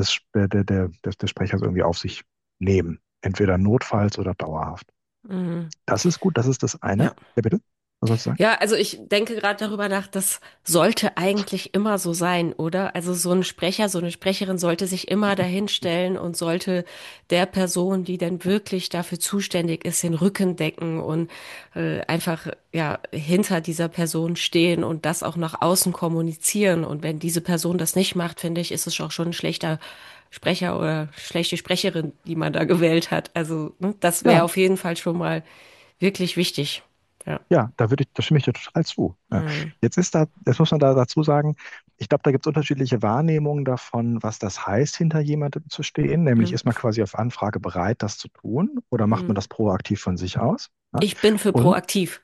des Sprechers irgendwie auf sich nehmen. Entweder notfalls oder dauerhaft. Mhm. Das ist gut, das ist das eine. Ja. Ja, bitte? Was sollst du sagen? Ja, also ich denke gerade darüber nach, das sollte eigentlich immer so sein, oder? Also so ein Sprecher, so eine Sprecherin sollte sich immer dahinstellen und sollte der Person, die denn wirklich dafür zuständig ist, den Rücken decken und einfach ja hinter dieser Person stehen und das auch nach außen kommunizieren. Und wenn diese Person das nicht macht, finde ich, ist es auch schon ein schlechter Sprecher oder schlechte Sprecherin, die man da gewählt hat. Also ne, das wäre Ja, auf jeden Fall schon mal wirklich wichtig. Ja. ja, da stimme ich dir total zu. Ja. Mhm. Jetzt muss man da dazu sagen, ich glaube, da gibt es unterschiedliche Wahrnehmungen davon, was das heißt, hinter jemandem zu stehen. Nämlich Mhm. ist man quasi auf Anfrage bereit, das zu tun, oder macht man Mhm. das proaktiv von sich aus? Ja? Ich bin für Und proaktiv.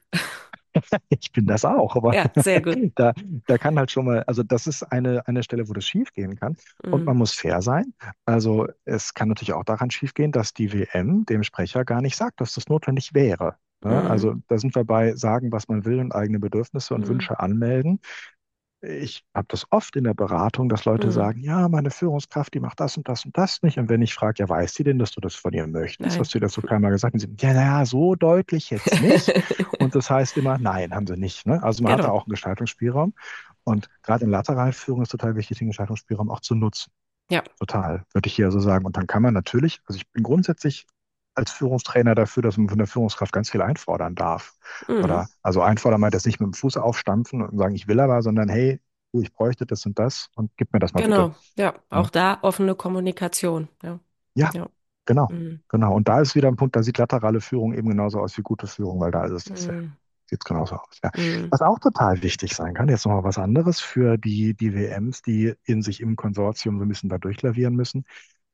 ich bin das auch, aber Ja, sehr gut. da, da kann halt schon mal, also das ist eine Stelle, wo das schief gehen kann. Und Mhm. man muss fair sein. Also es kann natürlich auch daran schief gehen, dass die WM dem Sprecher gar nicht sagt, dass das notwendig wäre. Ne? Mhm. Also da sind wir bei sagen, was man will und eigene Bedürfnisse und Mhm. Wünsche anmelden. Ich habe das oft in der Beratung, dass Leute Mhm. sagen, ja, meine Führungskraft, die macht das und das und das nicht. Und wenn ich frage, ja, weiß sie denn, dass du das von ihr möchtest? Nein. Hast du ihr das so keinmal gesagt? Und sie, ja, naja, so deutlich jetzt nicht. Und das heißt immer, nein, haben sie nicht. Ne? Also man hat da Genau. auch einen Gestaltungsspielraum. Und gerade in Lateralführung ist total wichtig, den Gestaltungsspielraum auch zu nutzen. Ja. Total, würde ich hier so sagen. Und dann kann man natürlich, also ich bin grundsätzlich als Führungstrainer dafür, dass man von der Führungskraft ganz viel einfordern darf. Mhm. Oder also einfordern meint das nicht mit dem Fuß aufstampfen und sagen, ich will aber, sondern hey, du, ich bräuchte das und gib mir das mal bitte. Genau. Ja, auch Ne? da offene Kommunikation. Ja. Ja, Ja. genau. Mhm. Genau. Und da ist wieder ein Punkt, da sieht laterale Führung eben genauso aus wie gute Führung, weil da ist es dasselbe. Mhm. Sieht genauso aus. Ja. Mhm. Was auch total wichtig sein kann, jetzt nochmal was anderes für die WMs, die in sich im Konsortium so ein bisschen da durchlavieren müssen.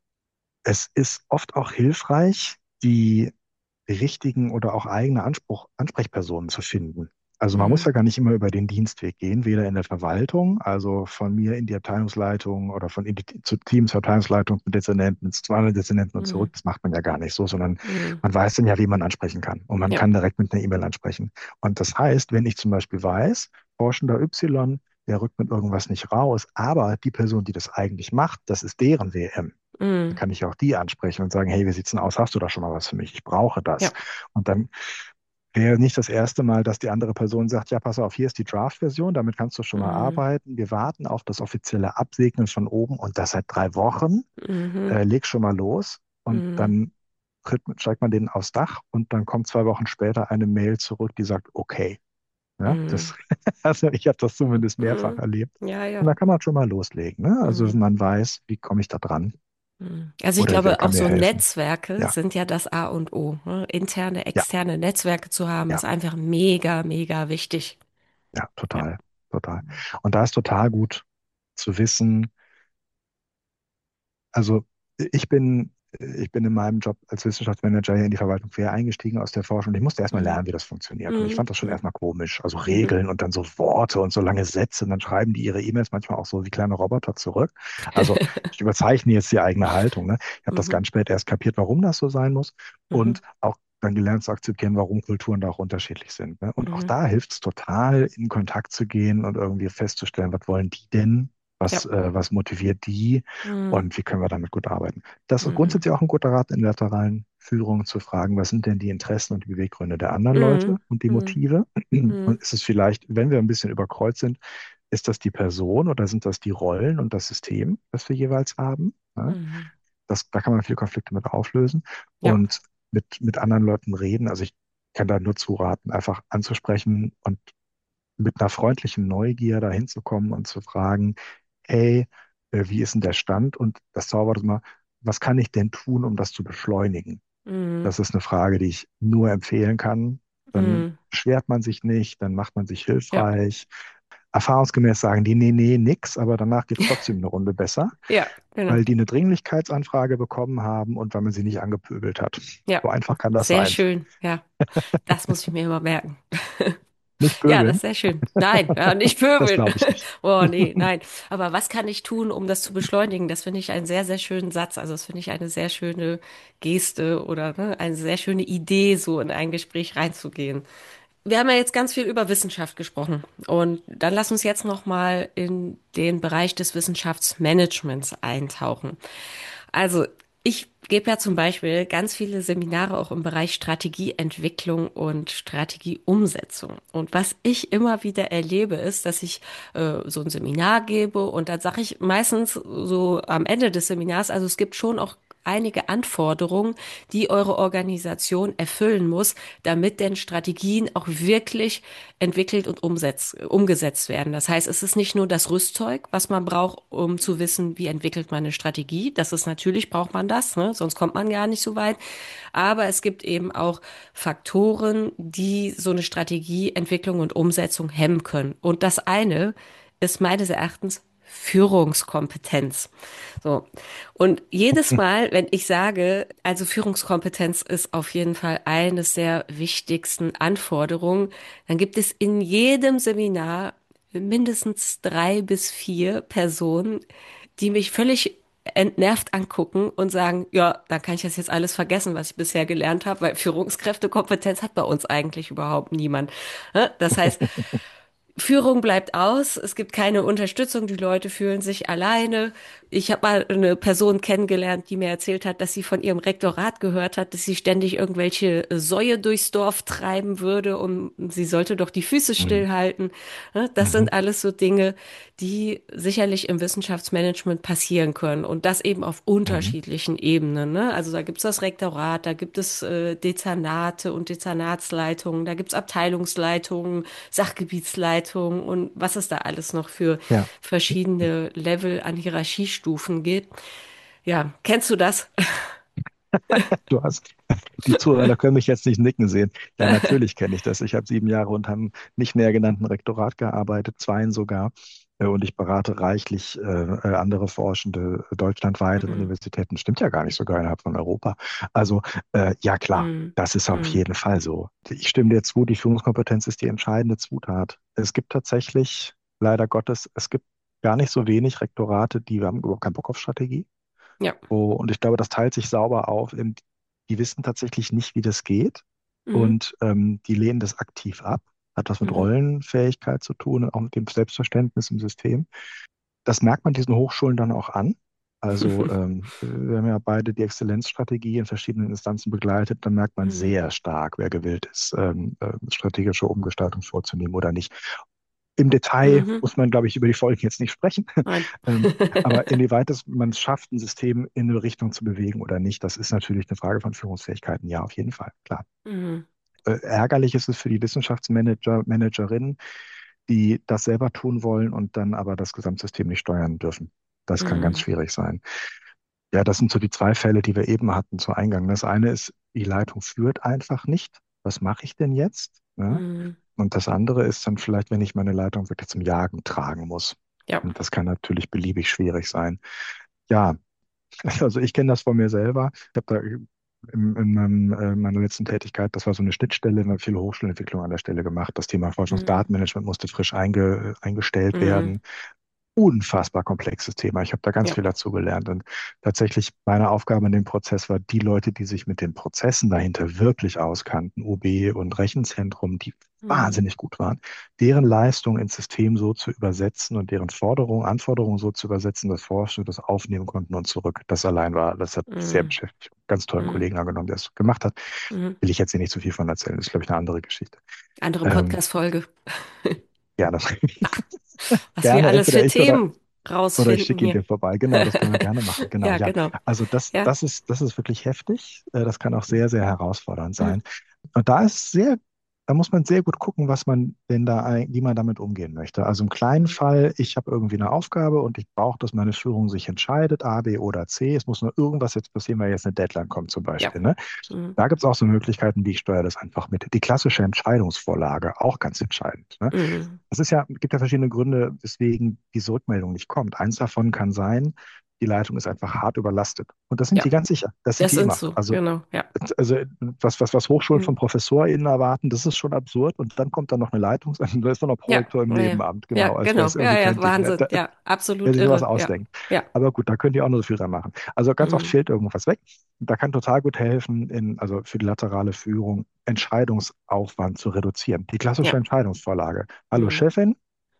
Es ist oft auch hilfreich, die richtigen oder auch eigene Ansprechpersonen zu finden. Also man muss Mhm. ja gar nicht immer über den Dienstweg gehen, weder in der Verwaltung, also von mir in die Abteilungsleitung oder von in die zu Teams, Abteilungsleitung zu Dezernenten, zu 200 Dezernenten und zurück. Mhm. Das macht man ja gar nicht so, sondern Mhm. man weiß dann ja, wie man ansprechen kann. Und man Ja. kann direkt mit einer E-Mail ansprechen. Und das heißt, wenn ich zum Beispiel weiß, Forschender Y, der rückt mit irgendwas nicht raus, aber die Person, die das eigentlich macht, das ist deren WM. Dann Mhm. kann ich auch die ansprechen und sagen, hey, wie sieht's denn aus? Hast du da schon mal was für mich? Ich brauche das. Ja. Und dann wäre nicht das erste Mal, dass die andere Person sagt, ja, pass auf, hier ist die Draft-Version, damit kannst du schon mal Mhm. arbeiten. Wir warten auf das offizielle Absegnen von oben und das seit 3 Wochen. Mhm. Leg schon mal los und Mhm. dann steigt man den aufs Dach und dann kommt 2 Wochen später eine Mail zurück, die sagt, okay. Ja, Mhm. also ich habe das zumindest mehrfach Mhm. erlebt. Ja, Und ja. da kann man schon mal loslegen. Ne? Also Mhm. man weiß, wie komme ich da dran Mhm. Also ich oder wer glaube, auch kann mir so helfen. Netzwerke Ja, sind ja das A und O. Ne? Interne, ja, externe Netzwerke zu haben, ja. ist einfach mega, mega wichtig. Ja, Ja. total, total. Und da ist total gut zu wissen, also ich bin, ich bin in meinem Job als Wissenschaftsmanager hier in die Verwaltung quer eingestiegen aus der Forschung. Ich musste erstmal Mhm. lernen, wie das funktioniert. Und ich fand Mhm. das schon Mhm. erstmal komisch. Also Mhm. Regeln und dann so Worte und so lange Sätze. Und dann schreiben die ihre E-Mails manchmal auch so wie kleine Roboter zurück. Also ich überzeichne jetzt die eigene Haltung. Ne? Ich habe das Mhm. ganz spät erst kapiert, warum das so sein muss. Mhm. Und auch dann gelernt zu akzeptieren, warum Kulturen da auch unterschiedlich sind. Ne? Und auch Mhm. da hilft es total, in Kontakt zu gehen und irgendwie festzustellen, was wollen die denn? Ja. Was motiviert die Mhm. und wie können wir damit gut arbeiten? Das ist Mhm. grundsätzlich auch ein guter Rat in lateralen Führung zu fragen, was sind denn die Interessen und die Beweggründe der anderen Leute Mhm. und die Mhm. Motive? Und Mhm. ist es vielleicht, wenn wir ein bisschen überkreuzt sind, ist das die Person oder sind das die Rollen und das System, das wir jeweils haben? Ja? Mhm. Da kann man viele Konflikte mit auflösen Ja. und mit anderen Leuten reden. Also ich kann da nur zuraten, einfach anzusprechen und mit einer freundlichen Neugier dahin zu kommen und zu fragen, hey, wie ist denn der Stand? Und das Zauberwort ist mal, was kann ich denn tun, um das zu beschleunigen? Mhm. Das ist eine Frage, die ich nur empfehlen kann. Dann Mhm. beschwert man sich nicht, dann macht man sich Ja. hilfreich. Erfahrungsgemäß sagen die, nee, nee, nix, aber danach geht es trotzdem eine Runde besser, Ja, genau. weil die eine Dringlichkeitsanfrage bekommen haben und weil man sie nicht angepöbelt hat. Ja. So einfach kann das Sehr sein. schön. Ja. Das muss ich mir immer merken. Nicht Ja, das pöbeln, ist sehr schön. Nein, ja, nicht das pöbeln. glaube ich nicht. Oh, nee, nein. Aber was kann ich tun, um das zu beschleunigen? Das finde ich einen sehr, sehr schönen Satz. Also das finde ich eine sehr schöne Geste oder ne, eine sehr schöne Idee, so in ein Gespräch reinzugehen. Wir haben ja jetzt ganz viel über Wissenschaft gesprochen und dann lass uns jetzt noch mal in den Bereich des Wissenschaftsmanagements eintauchen. Also ich gebe ja zum Beispiel ganz viele Seminare auch im Bereich Strategieentwicklung und Strategieumsetzung. Und was ich immer wieder erlebe, ist, dass ich so ein Seminar gebe und dann sage ich meistens so am Ende des Seminars, also es gibt schon auch einige Anforderungen, die eure Organisation erfüllen muss, damit denn Strategien auch wirklich entwickelt und umgesetzt werden. Das heißt, es ist nicht nur das Rüstzeug, was man braucht, um zu wissen, wie entwickelt man eine Strategie. Das ist natürlich, braucht man das, ne? Sonst kommt man gar nicht so weit. Aber es gibt eben auch Faktoren, die so eine Strategieentwicklung und Umsetzung hemmen können. Und das eine ist meines Erachtens Führungskompetenz. So. Und jedes Mal, wenn ich sage, also Führungskompetenz ist auf jeden Fall eines der wichtigsten Anforderungen, dann gibt es in jedem Seminar mindestens 3 bis 4 Personen, die mich völlig entnervt angucken und sagen, ja, dann kann ich das jetzt alles vergessen, was ich bisher gelernt habe, weil Führungskräftekompetenz hat bei uns eigentlich überhaupt niemand. Ne? Das heißt, Führung bleibt aus, es gibt keine Unterstützung, die Leute fühlen sich alleine. Ich habe mal eine Person kennengelernt, die mir erzählt hat, dass sie von ihrem Rektorat gehört hat, dass sie ständig irgendwelche Säue durchs Dorf treiben würde und sie sollte doch die Füße Mhm. stillhalten. Ne? Das Mhm. sind alles so Dinge, die sicherlich im Wissenschaftsmanagement passieren können und das eben auf Mhm. unterschiedlichen Ebenen. Ne? Also da gibt es das Rektorat, da gibt es Dezernate und Dezernatsleitungen, da gibt es Abteilungsleitungen, Sachgebietsleitungen und was es da alles noch für Ja, verschiedene Level an Hierarchiestufen gibt. Ja, kennst du das? du hast die Zuhörer können mich jetzt nicht nicken sehen. Ja, natürlich kenne ich das. Ich habe 7 Jahre unter einem nicht näher genannten Rektorat gearbeitet, zweien sogar. Und ich berate reichlich andere Forschende deutschlandweit an Mhm. Universitäten. Stimmt ja gar nicht, sogar innerhalb von Europa. Also ja klar, Mhm. das ist auf Mhm. jeden Fall so. Ich stimme dir zu, die Führungskompetenz ist die entscheidende Zutat. Es gibt tatsächlich, leider Gottes, es gibt gar nicht so wenig Rektorate, die haben überhaupt keinen Bock auf Strategie. Ja. Oh, und ich glaube, das teilt sich sauber auf. Die wissen tatsächlich nicht, wie das geht. Mhm. Und die lehnen das aktiv ab. Hat was mit Mhm. Rollenfähigkeit zu tun und auch mit dem Selbstverständnis im System. Das merkt man diesen Hochschulen dann auch an. Also wir haben ja beide die Exzellenzstrategie in verschiedenen Instanzen begleitet. Dann merkt man Mhm. sehr stark, wer gewillt ist, strategische Umgestaltung vorzunehmen oder nicht. Im Detail Mhm. muss man, glaube ich, über die Folgen jetzt nicht sprechen. Nein. Aber inwieweit man es schafft, ein System in eine Richtung zu bewegen oder nicht, das ist natürlich eine Frage von Führungsfähigkeiten. Ja, auf jeden Fall, klar. Mhm. Ärgerlich ist es für die Wissenschaftsmanager, Managerinnen, die das selber tun wollen und dann aber das Gesamtsystem nicht steuern dürfen. Das kann ganz Mhm. schwierig sein. Ja, das sind so die zwei Fälle, die wir eben hatten zu Eingang. Das eine ist, die Leitung führt einfach nicht. Was mache ich denn jetzt? Ja? Mhm. Und das andere ist dann vielleicht, wenn ich meine Leitung wirklich zum Jagen tragen muss. Ja. Und das kann natürlich beliebig schwierig sein. Ja, also ich kenne das von mir selber. Ich habe da meiner letzten Tätigkeit, das war so eine Schnittstelle, wir haben viele Hochschulentwicklung an der Stelle gemacht. Das Thema Mhm. Forschungsdatenmanagement musste frisch eingestellt Mhm. werden. Unfassbar komplexes Thema. Ich habe da ganz Ja. viel dazu gelernt. Und tatsächlich meine Aufgabe in dem Prozess war, die Leute, die sich mit den Prozessen dahinter wirklich auskannten, OB und Rechenzentrum, die Mhm. wahnsinnig gut waren, deren Leistung ins System so zu übersetzen und deren Anforderungen so zu übersetzen, dass Forscher das aufnehmen konnten und zurück. Das allein war, das hat mich sehr Mhm. beschäftigt. Ganz tollen Mhm. Kollegen angenommen, der es gemacht hat. Mhm. Will ich jetzt hier nicht zu viel von erzählen. Das ist, glaube ich, eine andere Geschichte. Andere Ähm, Podcast-Folge. Gerne. Was wir Gerne, alles entweder für ich Themen oder ich rausfinden schicke ihn hier. dir vorbei. Genau, das können wir gerne machen. Genau, Ja, ja. genau. Also das, Ja. das ist, das ist wirklich heftig. Das kann auch sehr, sehr herausfordernd Mhm. sein. Und da muss man sehr gut gucken, was man denn wie man damit umgehen möchte. Also im kleinen Fall, ich habe irgendwie eine Aufgabe und ich brauche, dass meine Führung sich entscheidet, A, B oder C. Es muss nur irgendwas jetzt passieren, weil jetzt eine Deadline kommt zum Ja. Beispiel. Ne? Mhm. Da gibt es auch so Möglichkeiten, wie ich steuere das einfach mit. Die klassische Entscheidungsvorlage, auch ganz entscheidend. Ne? Mhm. Gibt ja verschiedene Gründe, weswegen diese Rückmeldung nicht kommt. Eins davon kann sein, die Leitung ist einfach hart überlastet. Und das sind Ja, die ganz sicher. Das sind das die sind immer. so, genau. Ja. Also was Hochschulen von Mhm. ProfessorInnen erwarten, das ist schon absurd. Und dann kommt da noch eine Leitung, da ist dann noch Ja, Prorektor im ja, ja. Nebenamt, Ja, genau, als wäre genau. es Ja, irgendwie ja, kein Ding. Ne? Wahnsinn. Ja, Wer absolut sich sowas irre. Ja. ausdenkt. Ja. Aber gut, da könnt ihr auch nur so viel dran machen. Also ganz oft Mhm. fehlt irgendwas weg. Da kann total gut helfen, also für die laterale Führung Entscheidungsaufwand zu reduzieren. Die klassische Ja. Entscheidungsvorlage. Hallo Mhm. Chefin,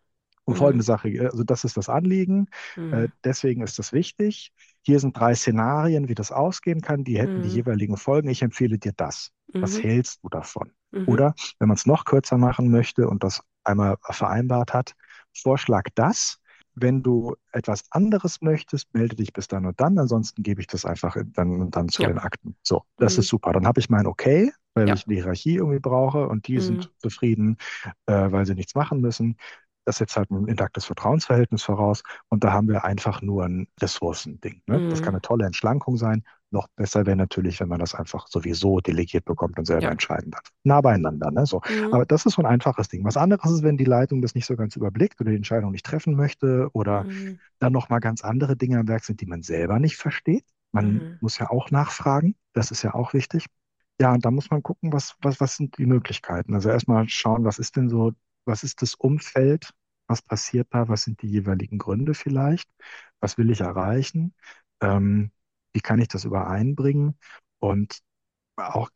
um folgende Mhm. Sache, also das ist das Anliegen, Mhm. deswegen ist das wichtig. Hier sind drei Szenarien, wie das ausgehen kann, die hätten die Mhm. jeweiligen Folgen. Ich empfehle dir das. Was Mhm. hältst du davon? Mhm. Oder wenn man es noch kürzer machen möchte und das einmal vereinbart hat, Vorschlag das. Wenn du etwas anderes möchtest, melde dich bis dann und dann. Ansonsten gebe ich das einfach dann und dann zu Ja. den Akten. So, das ist Mhm. super. Dann habe ich mein Okay, weil Ja. ich die Hierarchie irgendwie brauche und die Mhm. sind zufrieden, weil sie nichts machen müssen. Das setzt halt ein intaktes Vertrauensverhältnis voraus und da haben wir einfach nur ein Ressourcending. Ne? Das kann Mhm. eine tolle Entschlankung sein. Noch besser wäre natürlich, wenn man das einfach sowieso delegiert bekommt und selber Ja. entscheiden darf. Nah beieinander. Ne? So. Mhm. Aber das ist so ein einfaches Ding. Was anderes ist, wenn die Leitung das nicht so ganz überblickt oder die Entscheidung nicht treffen möchte oder Mhm. dann nochmal ganz andere Dinge am Werk sind, die man selber nicht versteht. Man Mhm. muss ja auch nachfragen. Das ist ja auch wichtig. Ja, und da muss man gucken, was sind die Möglichkeiten. Also erstmal schauen, was ist das Umfeld, was passiert da, was sind die jeweiligen Gründe vielleicht, was will ich erreichen, ähm, wie kann ich das übereinbringen und auch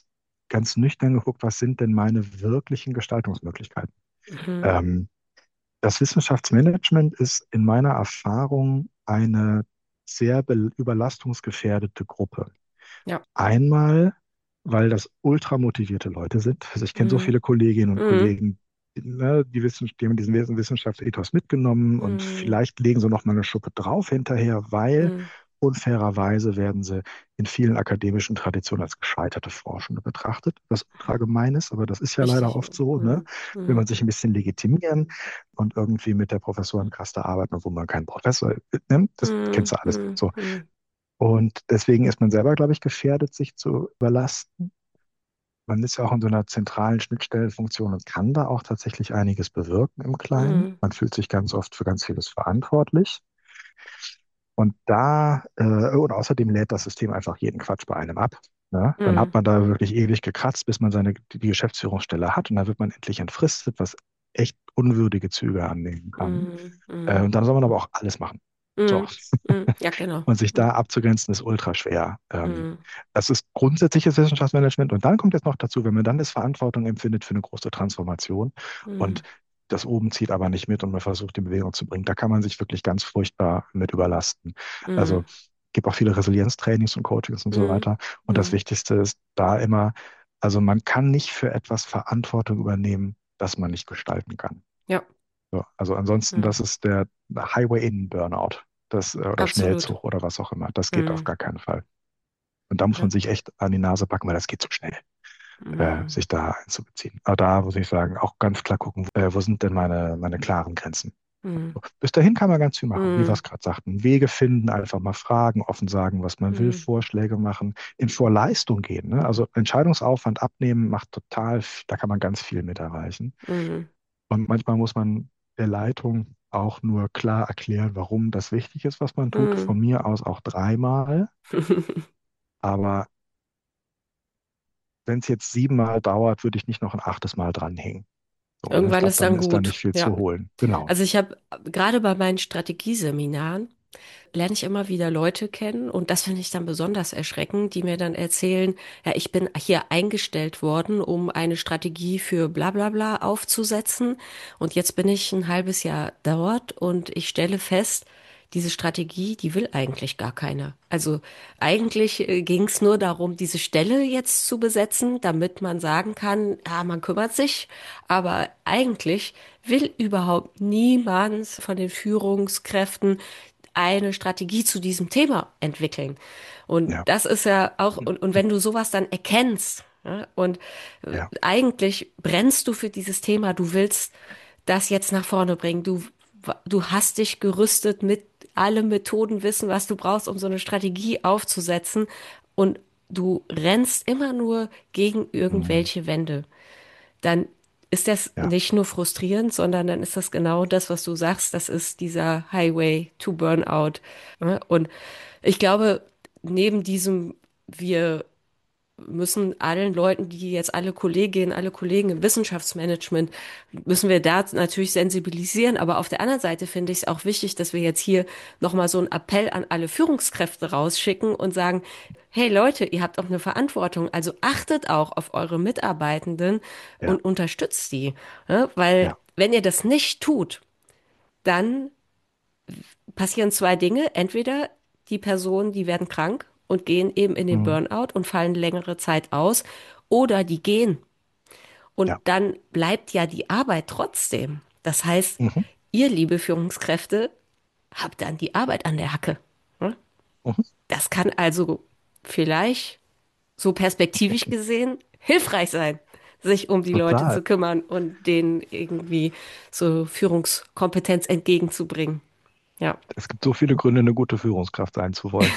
ganz nüchtern geguckt, was sind denn meine wirklichen Gestaltungsmöglichkeiten. Mhm. Ähm, Das Wissenschaftsmanagement ist in meiner Erfahrung eine sehr überlastungsgefährdete Gruppe. Ja. Einmal, weil das ultra motivierte Leute sind. Also ich kenne so Mhm. viele Kolleginnen und Mhm. Kollegen, ne, die haben diesen Wissenschaftsethos mitgenommen und Mhm. vielleicht legen sie noch mal eine Schuppe drauf hinterher, weil Mhm. unfairerweise werden sie in vielen akademischen Traditionen als gescheiterte Forschende betrachtet, was ultra gemein ist, aber das ist ja leider Richtig. oft so, ne? Mhm. Will Mhm. man sich ein bisschen legitimieren und irgendwie mit der Professorenkaste arbeiten, obwohl man kein Professor ist, ne? Das kennst Mhm. du alles. Mhm. So. Mhm. Und deswegen ist man selber, glaube ich, gefährdet, sich zu überlasten. Man ist ja auch in so einer zentralen Schnittstellenfunktion und kann da auch tatsächlich einiges bewirken im Kleinen. Mhm. Man fühlt sich ganz oft für ganz vieles verantwortlich. Und außerdem lädt das System einfach jeden Quatsch bei einem ab. Ne? Dann hat Mhm. man da wirklich ewig gekratzt, bis man die Geschäftsführungsstelle hat und dann wird man endlich entfristet, was echt unwürdige Züge annehmen kann. Mhm. Mhm. Und dann soll man aber auch alles machen. So. Mhm. Mhm. Ja, genau. Und sich da Mhm. abzugrenzen, ist ultra schwer. Mhm. Das ist grundsätzliches Wissenschaftsmanagement. Und dann kommt jetzt noch dazu, wenn man dann das Verantwortung empfindet für eine große Transformation und Mhm. das oben zieht aber nicht mit und man versucht, die Bewegung zu bringen, da kann man sich wirklich ganz furchtbar mit überlasten. Also Mhm. gibt auch viele Resilienztrainings und Coachings und so Mhm. weiter. Und das Mhm. Wichtigste ist da immer, also man kann nicht für etwas Verantwortung übernehmen, das man nicht gestalten kann. Ja. So, also ansonsten, Mhm. das ist der Highway-In-Burnout, oder Absolut. Schnellzug oder was auch immer. Das geht auf Mhm. gar keinen Fall. Und da muss Ja. man sich echt an die Nase packen, weil das geht zu schnell, Mhm. sich da einzubeziehen. Aber da muss ich sagen, auch ganz klar gucken, wo sind denn meine klaren Grenzen. Mhm. So, bis dahin kann man ganz viel machen, wie wir Mhm. es gerade sagten. Wege finden, einfach mal fragen, offen sagen, was man will, Mhm. Vorschläge machen, in Vorleistung gehen. Ne? Also Entscheidungsaufwand abnehmen macht da kann man ganz viel mit erreichen. Mhm. Und manchmal muss man der Leitung auch nur klar erklären, warum das wichtig ist, was man tut. Mhm. Von mir aus auch dreimal. Aber wenn es jetzt siebenmal dauert, würde ich nicht noch ein achtes Mal dranhängen. So, ne? Ich Irgendwann glaube, ist dann dann ist da gut. nicht viel Ja. zu holen. Genau. Also ich habe gerade bei meinen Strategieseminaren lerne ich immer wieder Leute kennen und das finde ich dann besonders erschreckend, die mir dann erzählen, ja, ich bin hier eingestellt worden, um eine Strategie für bla bla bla aufzusetzen und jetzt bin ich ein halbes Jahr dort und ich stelle fest, diese Strategie, die will eigentlich gar keiner. Also eigentlich ging es nur darum, diese Stelle jetzt zu besetzen, damit man sagen kann, ja, man kümmert sich, aber eigentlich will überhaupt niemand von den Führungskräften eine Strategie zu diesem Thema entwickeln. Und Ja, das ist ja auch, und wenn du sowas dann erkennst, ja, und ja, eigentlich brennst du für dieses Thema, du willst das jetzt nach vorne bringen, du hast dich gerüstet mit allem Methodenwissen, was du brauchst, um so eine Strategie aufzusetzen, und du rennst immer nur gegen mhm, irgendwelche Wände, dann ist das ja, nicht nur frustrierend, sondern dann ist das genau das, was du sagst. Das ist dieser Highway to Burnout. Ne? Und ich glaube, neben diesem, wir müssen allen Leuten, die jetzt alle Kolleginnen, alle Kollegen im Wissenschaftsmanagement, müssen wir da natürlich sensibilisieren. Aber auf der anderen Seite finde ich es auch wichtig, dass wir jetzt hier nochmal so einen Appell an alle Führungskräfte rausschicken und sagen, hey Leute, ihr habt auch eine Verantwortung, also achtet auch auf eure Mitarbeitenden ja, und unterstützt die. Ne? Weil ja, wenn ihr das nicht tut, dann passieren zwei Dinge. Entweder die Personen, die werden krank und gehen eben in den mhm, Burnout und fallen längere Zeit aus, oder die gehen. Und ja, dann bleibt ja die Arbeit trotzdem. Das heißt, mhm, ihr, liebe Führungskräfte, habt dann die Arbeit an der Hacke. Ne? mhm, Das kann also vielleicht so perspektivisch gesehen hilfreich sein, sich um die Leute total. zu kümmern und denen irgendwie so Führungskompetenz entgegenzubringen. Ja. Es gibt so viele Gründe, eine gute Führungskraft sein zu wollen.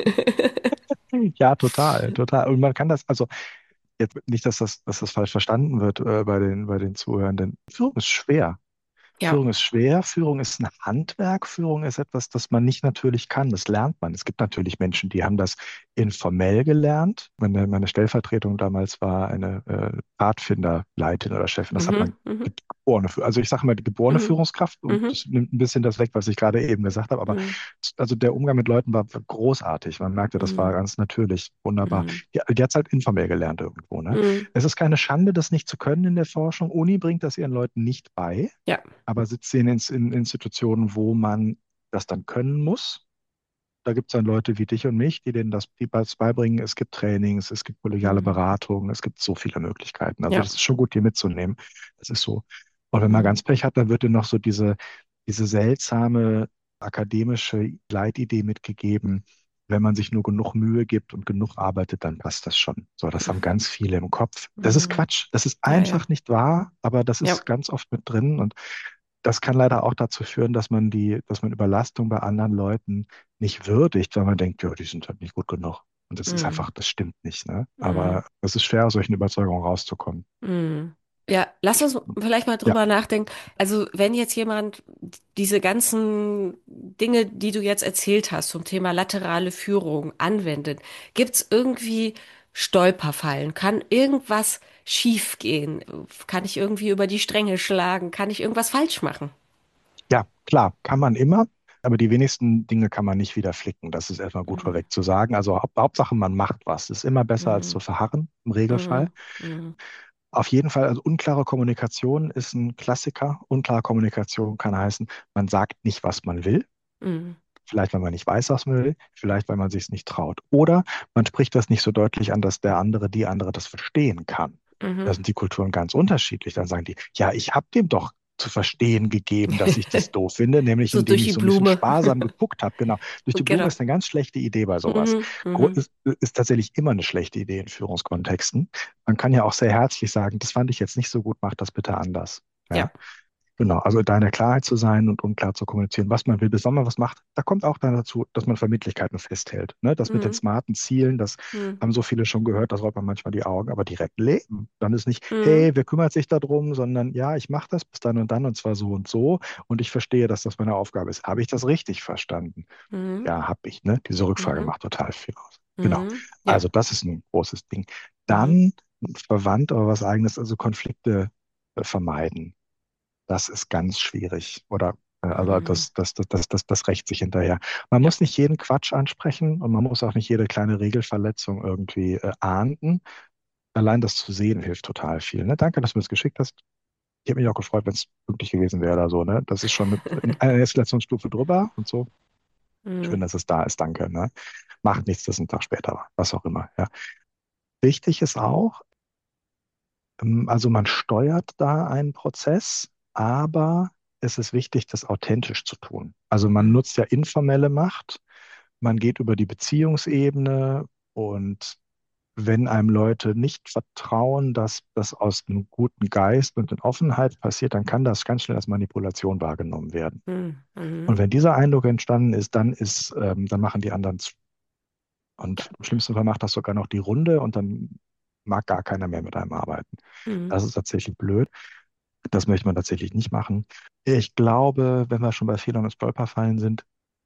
Ja, total, total. Und man kann das, also jetzt nicht, dass das falsch verstanden wird bei den Zuhörenden. Führung ist schwer. Ja. Führung ist schwer, Führung ist ein Handwerk, Führung ist etwas, das man nicht natürlich kann, das lernt man. Es gibt natürlich Menschen, die haben das informell gelernt. Meine Stellvertretung damals war eine Pfadfinderleitin oder Chefin, das hat man Mhm, mhm, geborene, also ich sage mal die geborene mhm, Führungskraft, und mhm, das nimmt ein bisschen das weg, was ich gerade eben gesagt habe, aber mhm, also der Umgang mit Leuten war großartig. Man merkte, das war mhm, ganz natürlich, wunderbar. mhm, Die hat es halt informell gelernt irgendwo, ne? mhm. Es ist keine Schande, das nicht zu können in der Forschung. Uni bringt das ihren Leuten nicht bei, Ja. aber sitzt sie in Institutionen, wo man das dann können muss. Da gibt es dann Leute wie dich und mich, die denen das beibringen. Es gibt Trainings, es gibt kollegiale Mhm. Beratung, es gibt so viele Möglichkeiten. Also Ja. das ist schon gut, die mitzunehmen. Das ist so. Und wenn man Mhm. ganz Pech hat, dann wird dir noch so diese seltsame akademische Leitidee mitgegeben. Wenn man sich nur genug Mühe gibt und genug arbeitet, dann passt das schon. So, das haben ganz viele im Kopf. Das ist Mhm. Quatsch. Das ist Ja, ja. einfach nicht wahr, aber das Ja. ist ganz oft mit drin. Und das kann leider auch dazu führen, dass man Überlastung bei anderen Leuten nicht würdigt, weil man denkt, ja, die sind halt nicht gut genug. Und das ist Mhm. einfach, das stimmt nicht, ne? Mhm. Aber es ist schwer, aus solchen Überzeugungen rauszukommen. Mhm. Ja, lass uns vielleicht mal Ja, drüber nachdenken. Also, wenn jetzt jemand diese ganzen Dinge, die du jetzt erzählt hast zum Thema laterale Führung anwendet, gibt's irgendwie Stolperfallen? Kann irgendwas schiefgehen? Kann ich irgendwie über die Stränge schlagen? Kann ich irgendwas falsch machen? ja, klar, kann man immer. Aber die wenigsten Dinge kann man nicht wieder flicken. Das ist erstmal gut Mhm. vorweg zu sagen. Also Hauptsache, man macht was. Ist immer besser als zu Mhm. verharren, im Regelfall. Mhm. Mhm. Auf jeden Fall, also unklare Kommunikation ist ein Klassiker. Unklare Kommunikation kann heißen, man sagt nicht, was man will. Mhm. Vielleicht, weil man nicht weiß, was man will, vielleicht, weil man sich es nicht traut. Oder man spricht das nicht so deutlich an, dass der andere, die andere das verstehen kann. Da Mhm. sind die Kulturen ganz unterschiedlich. Dann sagen die, ja, ich habe dem doch zu verstehen gegeben, dass ich das doof finde, nämlich So indem durch ich die so ein bisschen Blume. sparsam geguckt habe. Genau. Durch die Blume Genau. ist eine ganz schlechte Idee bei sowas. Mhm. Mhm. Ist tatsächlich immer eine schlechte Idee in Führungskontexten. Man kann ja auch sehr herzlich sagen, das fand ich jetzt nicht so gut, mach das bitte anders. Ja. Ja. Genau, also da in der Klarheit zu sein und unklar zu kommunizieren, was man will, bis wann man was macht. Da kommt auch dann dazu, dass man Verbindlichkeiten festhält. Ne? Das mit den Mhm. smarten Zielen, das Mhm. haben so viele schon gehört, das rollt man manchmal die Augen, aber direkt leben. Dann ist nicht, Mhm. hey, wer kümmert sich darum, sondern ja, ich mache das bis dann und zwar so und ich verstehe, dass das meine Aufgabe ist. Habe ich das richtig verstanden? Mhm. Ja, habe ich. Ne? Diese Rückfrage Mhm. macht total viel aus. Genau. Mhm. Ja. Also das ist ein großes Ding. Mhm. Dann verwandt aber was Eigenes, also Konflikte vermeiden. Das ist ganz schwierig. Oder also Mhm. das rächt sich hinterher. Man Ja. muss nicht jeden Quatsch ansprechen und man muss auch nicht jede kleine Regelverletzung irgendwie ahnden. Allein das zu sehen hilft total viel. Ne? Danke, dass du mir das geschickt hast. Ich hätte mich auch gefreut, wenn es wirklich gewesen wäre oder so. Ne? Das ist schon eine Eskalationsstufe drüber und so. Schön, Mhm. dass es da ist, danke. Ne? Macht nichts, dass ein Tag später war, was auch immer. Ja. Wichtig ist auch, also man steuert da einen Prozess, aber es ist wichtig, das authentisch zu tun. Also man Mhm. nutzt ja informelle Macht, man geht über die Beziehungsebene und wenn einem Leute nicht vertrauen, dass das aus einem guten Geist und in Offenheit passiert, dann kann das ganz schnell als Manipulation wahrgenommen werden. Mhm. Und Mhm. wenn dieser Eindruck entstanden ist, dann machen die anderen zu. Ja. Und im schlimmsten Fall macht das sogar noch die Runde und dann mag gar keiner mehr mit einem arbeiten. Mhm. Das ist tatsächlich blöd. Das möchte man tatsächlich nicht machen. Ich glaube, wenn wir schon bei Fehlern und Stolperfallen sind,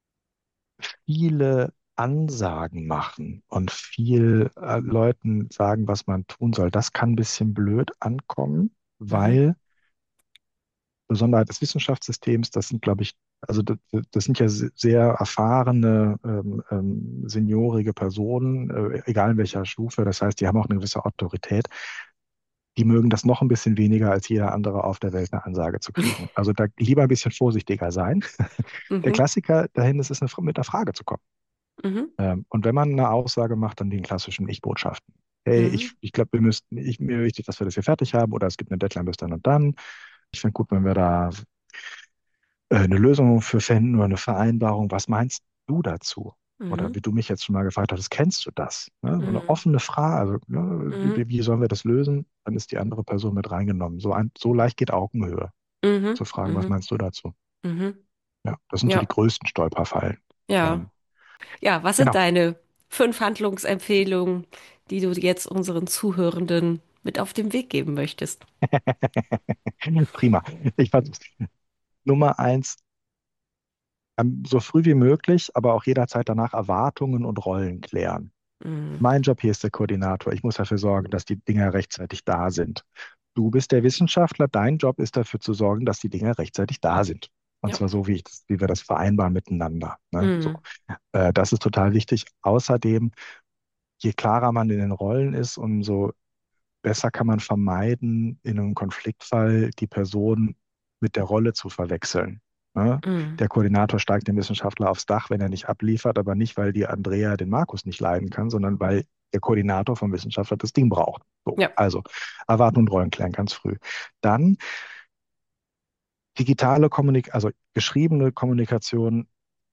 viele Ansagen machen und viel Leuten sagen, was man tun soll, das kann ein bisschen blöd ankommen, Mhm. weil Besonderheit des Wissenschaftssystems, das sind, glaube ich, also das sind ja sehr erfahrene, seniorige Personen, egal in welcher Stufe. Das heißt, die haben auch eine gewisse Autorität. Die mögen das noch ein bisschen weniger als jeder andere auf der Welt, eine Ansage zu kriegen. Also da lieber ein bisschen vorsichtiger sein. Der Mhm. Klassiker dahin ist es, mit einer Frage zu kommen. Mhm. Und wenn man eine Aussage macht, dann den klassischen Ich-Botschaften. Hey, Mhm. ich glaube, mir wichtig, dass wir das hier fertig haben oder es gibt eine Deadline bis dann und dann. Ich finde gut, wenn wir da eine Lösung für fänden oder eine Vereinbarung. Was meinst du dazu? Oder Mhm. wie du mich jetzt schon mal gefragt hattest, kennst du das? Ne? So eine Mhm. offene Frage, also ne, Mhm. wie sollen wir das lösen? Dann ist die andere Person mit reingenommen. So leicht geht Augenhöhe, Mhm. zu fragen, was Mhm. meinst du dazu? Mhm. Ja, das sind so die Ja. größten Stolperfallen. Ja. Ähm, Ja, was sind genau. deine 5 Handlungsempfehlungen, die du jetzt unseren Zuhörenden mit auf den Weg geben möchtest? Prima. Ich versuch's. Nummer eins, so früh wie möglich, aber auch jederzeit danach Erwartungen und Rollen klären. Mhm. Mein Job hier ist der Koordinator. Ich muss dafür sorgen, dass die Dinge rechtzeitig da sind. Du bist der Wissenschaftler. Dein Job ist dafür zu sorgen, dass die Dinge rechtzeitig da sind. Und Ja. zwar so, wie wir das vereinbaren miteinander. Ne? So. Mhm. Das ist total wichtig. Außerdem, je klarer man in den Rollen ist, umso besser kann man vermeiden, in einem Konfliktfall die Person mit der Rolle zu verwechseln. Ne? Mhm. Der Koordinator steigt dem Wissenschaftler aufs Dach, wenn er nicht abliefert, aber nicht, weil die Andrea den Markus nicht leiden kann, sondern weil der Koordinator vom Wissenschaftler das Ding braucht. So, Ja. also Erwarten und Rollen klären ganz früh. Dann digitale Kommunikation, also geschriebene Kommunikation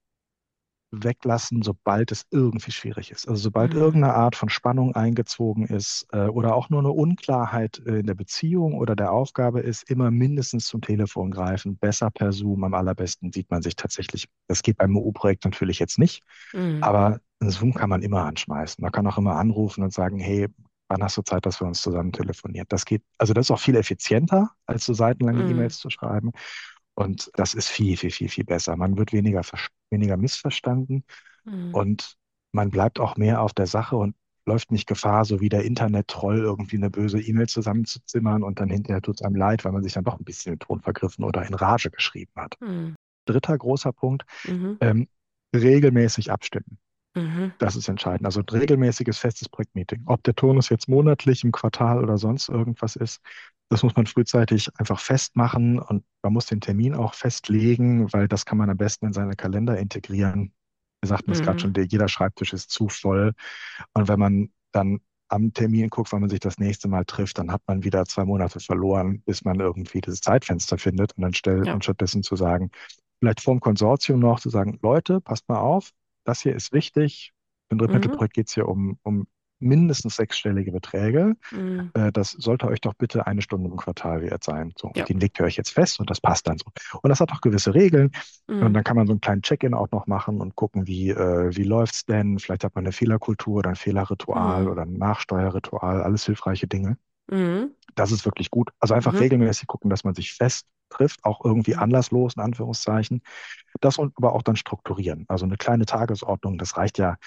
weglassen, sobald es irgendwie schwierig ist. Also sobald Mhm. irgendeine Art von Spannung eingezogen ist oder auch nur eine Unklarheit in der Beziehung oder der Aufgabe ist, immer mindestens zum Telefon greifen, besser per Zoom, am allerbesten sieht man sich tatsächlich. Das geht beim MU-Projekt natürlich jetzt nicht, Mhm. aber ein Zoom kann man immer anschmeißen. Man kann auch immer anrufen und sagen, hey, wann hast du Zeit, dass wir uns zusammen telefonieren? Das geht, also das ist auch viel effizienter, als so seitenlange Mhm. E-Mails zu schreiben. Und das ist viel, viel, viel, viel besser. Man wird weniger missverstanden Mhm. und man bleibt auch mehr auf der Sache und läuft nicht Gefahr, so wie der Internet-Troll irgendwie eine böse E-Mail zusammenzuzimmern und dann hinterher tut es einem leid, weil man sich dann doch ein bisschen im Ton vergriffen oder in Rage geschrieben hat. Mhm. Dritter großer Punkt, Mhm. ähm, regelmäßig abstimmen. Mhm. Das ist entscheidend. Also ein regelmäßiges, festes Projektmeeting. Ob der Turnus jetzt monatlich, im Quartal oder sonst irgendwas ist, das muss man frühzeitig einfach festmachen und man muss den Termin auch festlegen, weil das kann man am besten in seine Kalender integrieren. Wir sagten es gerade Mhm. schon, jeder Schreibtisch ist zu voll. Und wenn man dann am Termin guckt, wann man sich das nächste Mal trifft, dann hat man wieder 2 Monate verloren, bis man irgendwie dieses Zeitfenster findet und und Ja. stattdessen zu sagen, vielleicht vorm Konsortium noch zu sagen, Leute, passt mal auf, das hier ist wichtig. Im Mhm. Drittmittelprojekt geht es hier um mindestens sechsstellige Beträge. Mhm. Das sollte euch doch bitte eine Stunde im Quartal wert sein. So, Ja. den legt ihr euch jetzt fest und das passt dann so. Und das hat auch gewisse Regeln. Und Mhm. dann kann man so einen kleinen Check-in auch noch machen und gucken, wie läuft's denn? Vielleicht hat man eine Fehlerkultur oder ein Fehlerritual Mhm. oder ein Nachsteuerritual, alles hilfreiche Dinge. Mhm. Das ist wirklich gut. Also einfach Mhm. regelmäßig gucken, dass man sich fest trifft, auch irgendwie Mhm. anlasslos, in Anführungszeichen. Das und aber auch dann strukturieren. Also eine kleine Tagesordnung, das reicht ja,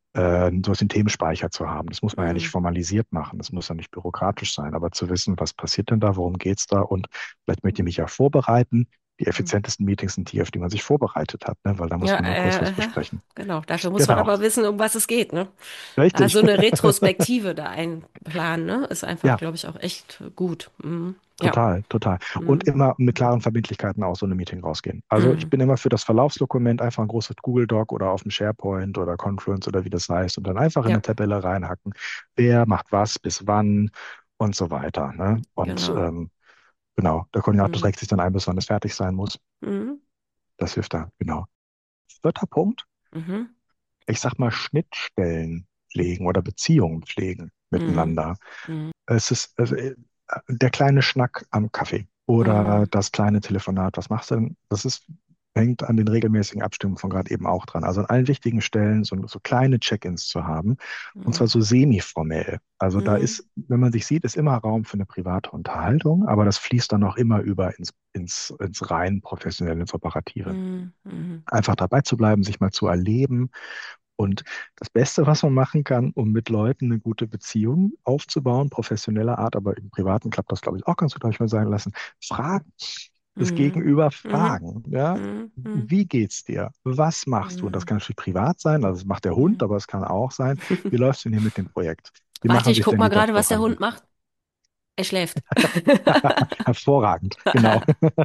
so einen Themenspeicher zu haben. Das muss man ja nicht Mhm. formalisiert machen, das muss ja nicht bürokratisch sein, aber zu wissen, was passiert denn da, worum geht's da und vielleicht möchte ich mich ja vorbereiten. Die Mhm. effizientesten Meetings sind die, auf die man sich vorbereitet hat, ne? Weil da muss Ja, man nur kurz was besprechen. genau. Dafür muss man Genau, aber wissen, um was es geht, ne? richtig. Also eine Retrospektive da einplanen, ne? Ist einfach, Ja, glaube ich, auch echt gut. Mhm. Ja. Total, total. Und Mhm. immer mit klaren Verbindlichkeiten aus so einem Meeting rausgehen. Also ich Mhm. bin immer für das Verlaufsdokument einfach ein großes Google Doc oder auf dem SharePoint oder Confluence oder wie das heißt und dann einfach in Ja, eine Tabelle reinhacken. Wer macht was, bis wann und so weiter. Ne? Und genau. genau, der Koordinator Mhm. trägt sich dann ein, bis wann es fertig sein muss. Mhm. Das hilft da, genau. Vierter Punkt, Mhm. ich sag mal Schnittstellen pflegen oder Beziehungen pflegen Mhm. miteinander. Mhm. Es ist der kleine Schnack am Kaffee oder Mhm. das kleine Telefonat. Was machst du denn? Hängt an den regelmäßigen Abstimmungen von gerade eben auch dran. Also an allen wichtigen Stellen so kleine Check-ins zu haben und zwar Mhm. so semi-formell. Also da Mhm. ist, wenn man sich sieht, ist immer Raum für eine private Unterhaltung, aber das fließt dann auch immer über ins rein professionelle, ins Operative. Mhm. Mhm. Einfach dabei zu bleiben, sich mal zu erleben und das Beste, was man machen kann, um mit Leuten eine gute Beziehung aufzubauen, professioneller Art, aber im Privaten klappt das, glaube ich, auch ganz gut, habe ich mal sagen lassen. Fragen, das Mhm. Gegenüber Mhm. fragen, ja. Mhm. Mhm. Wie geht's dir? Was machst du? Und das Mhm. kann natürlich privat sein, also das macht der Hund, Mhm. aber es kann auch sein, wie läufst du denn hier mit dem Projekt? Wie Warte, machen ich sich guck denn mal die gerade, was der Doktoranden? Hund macht. Er schläft. Hervorragend, genau.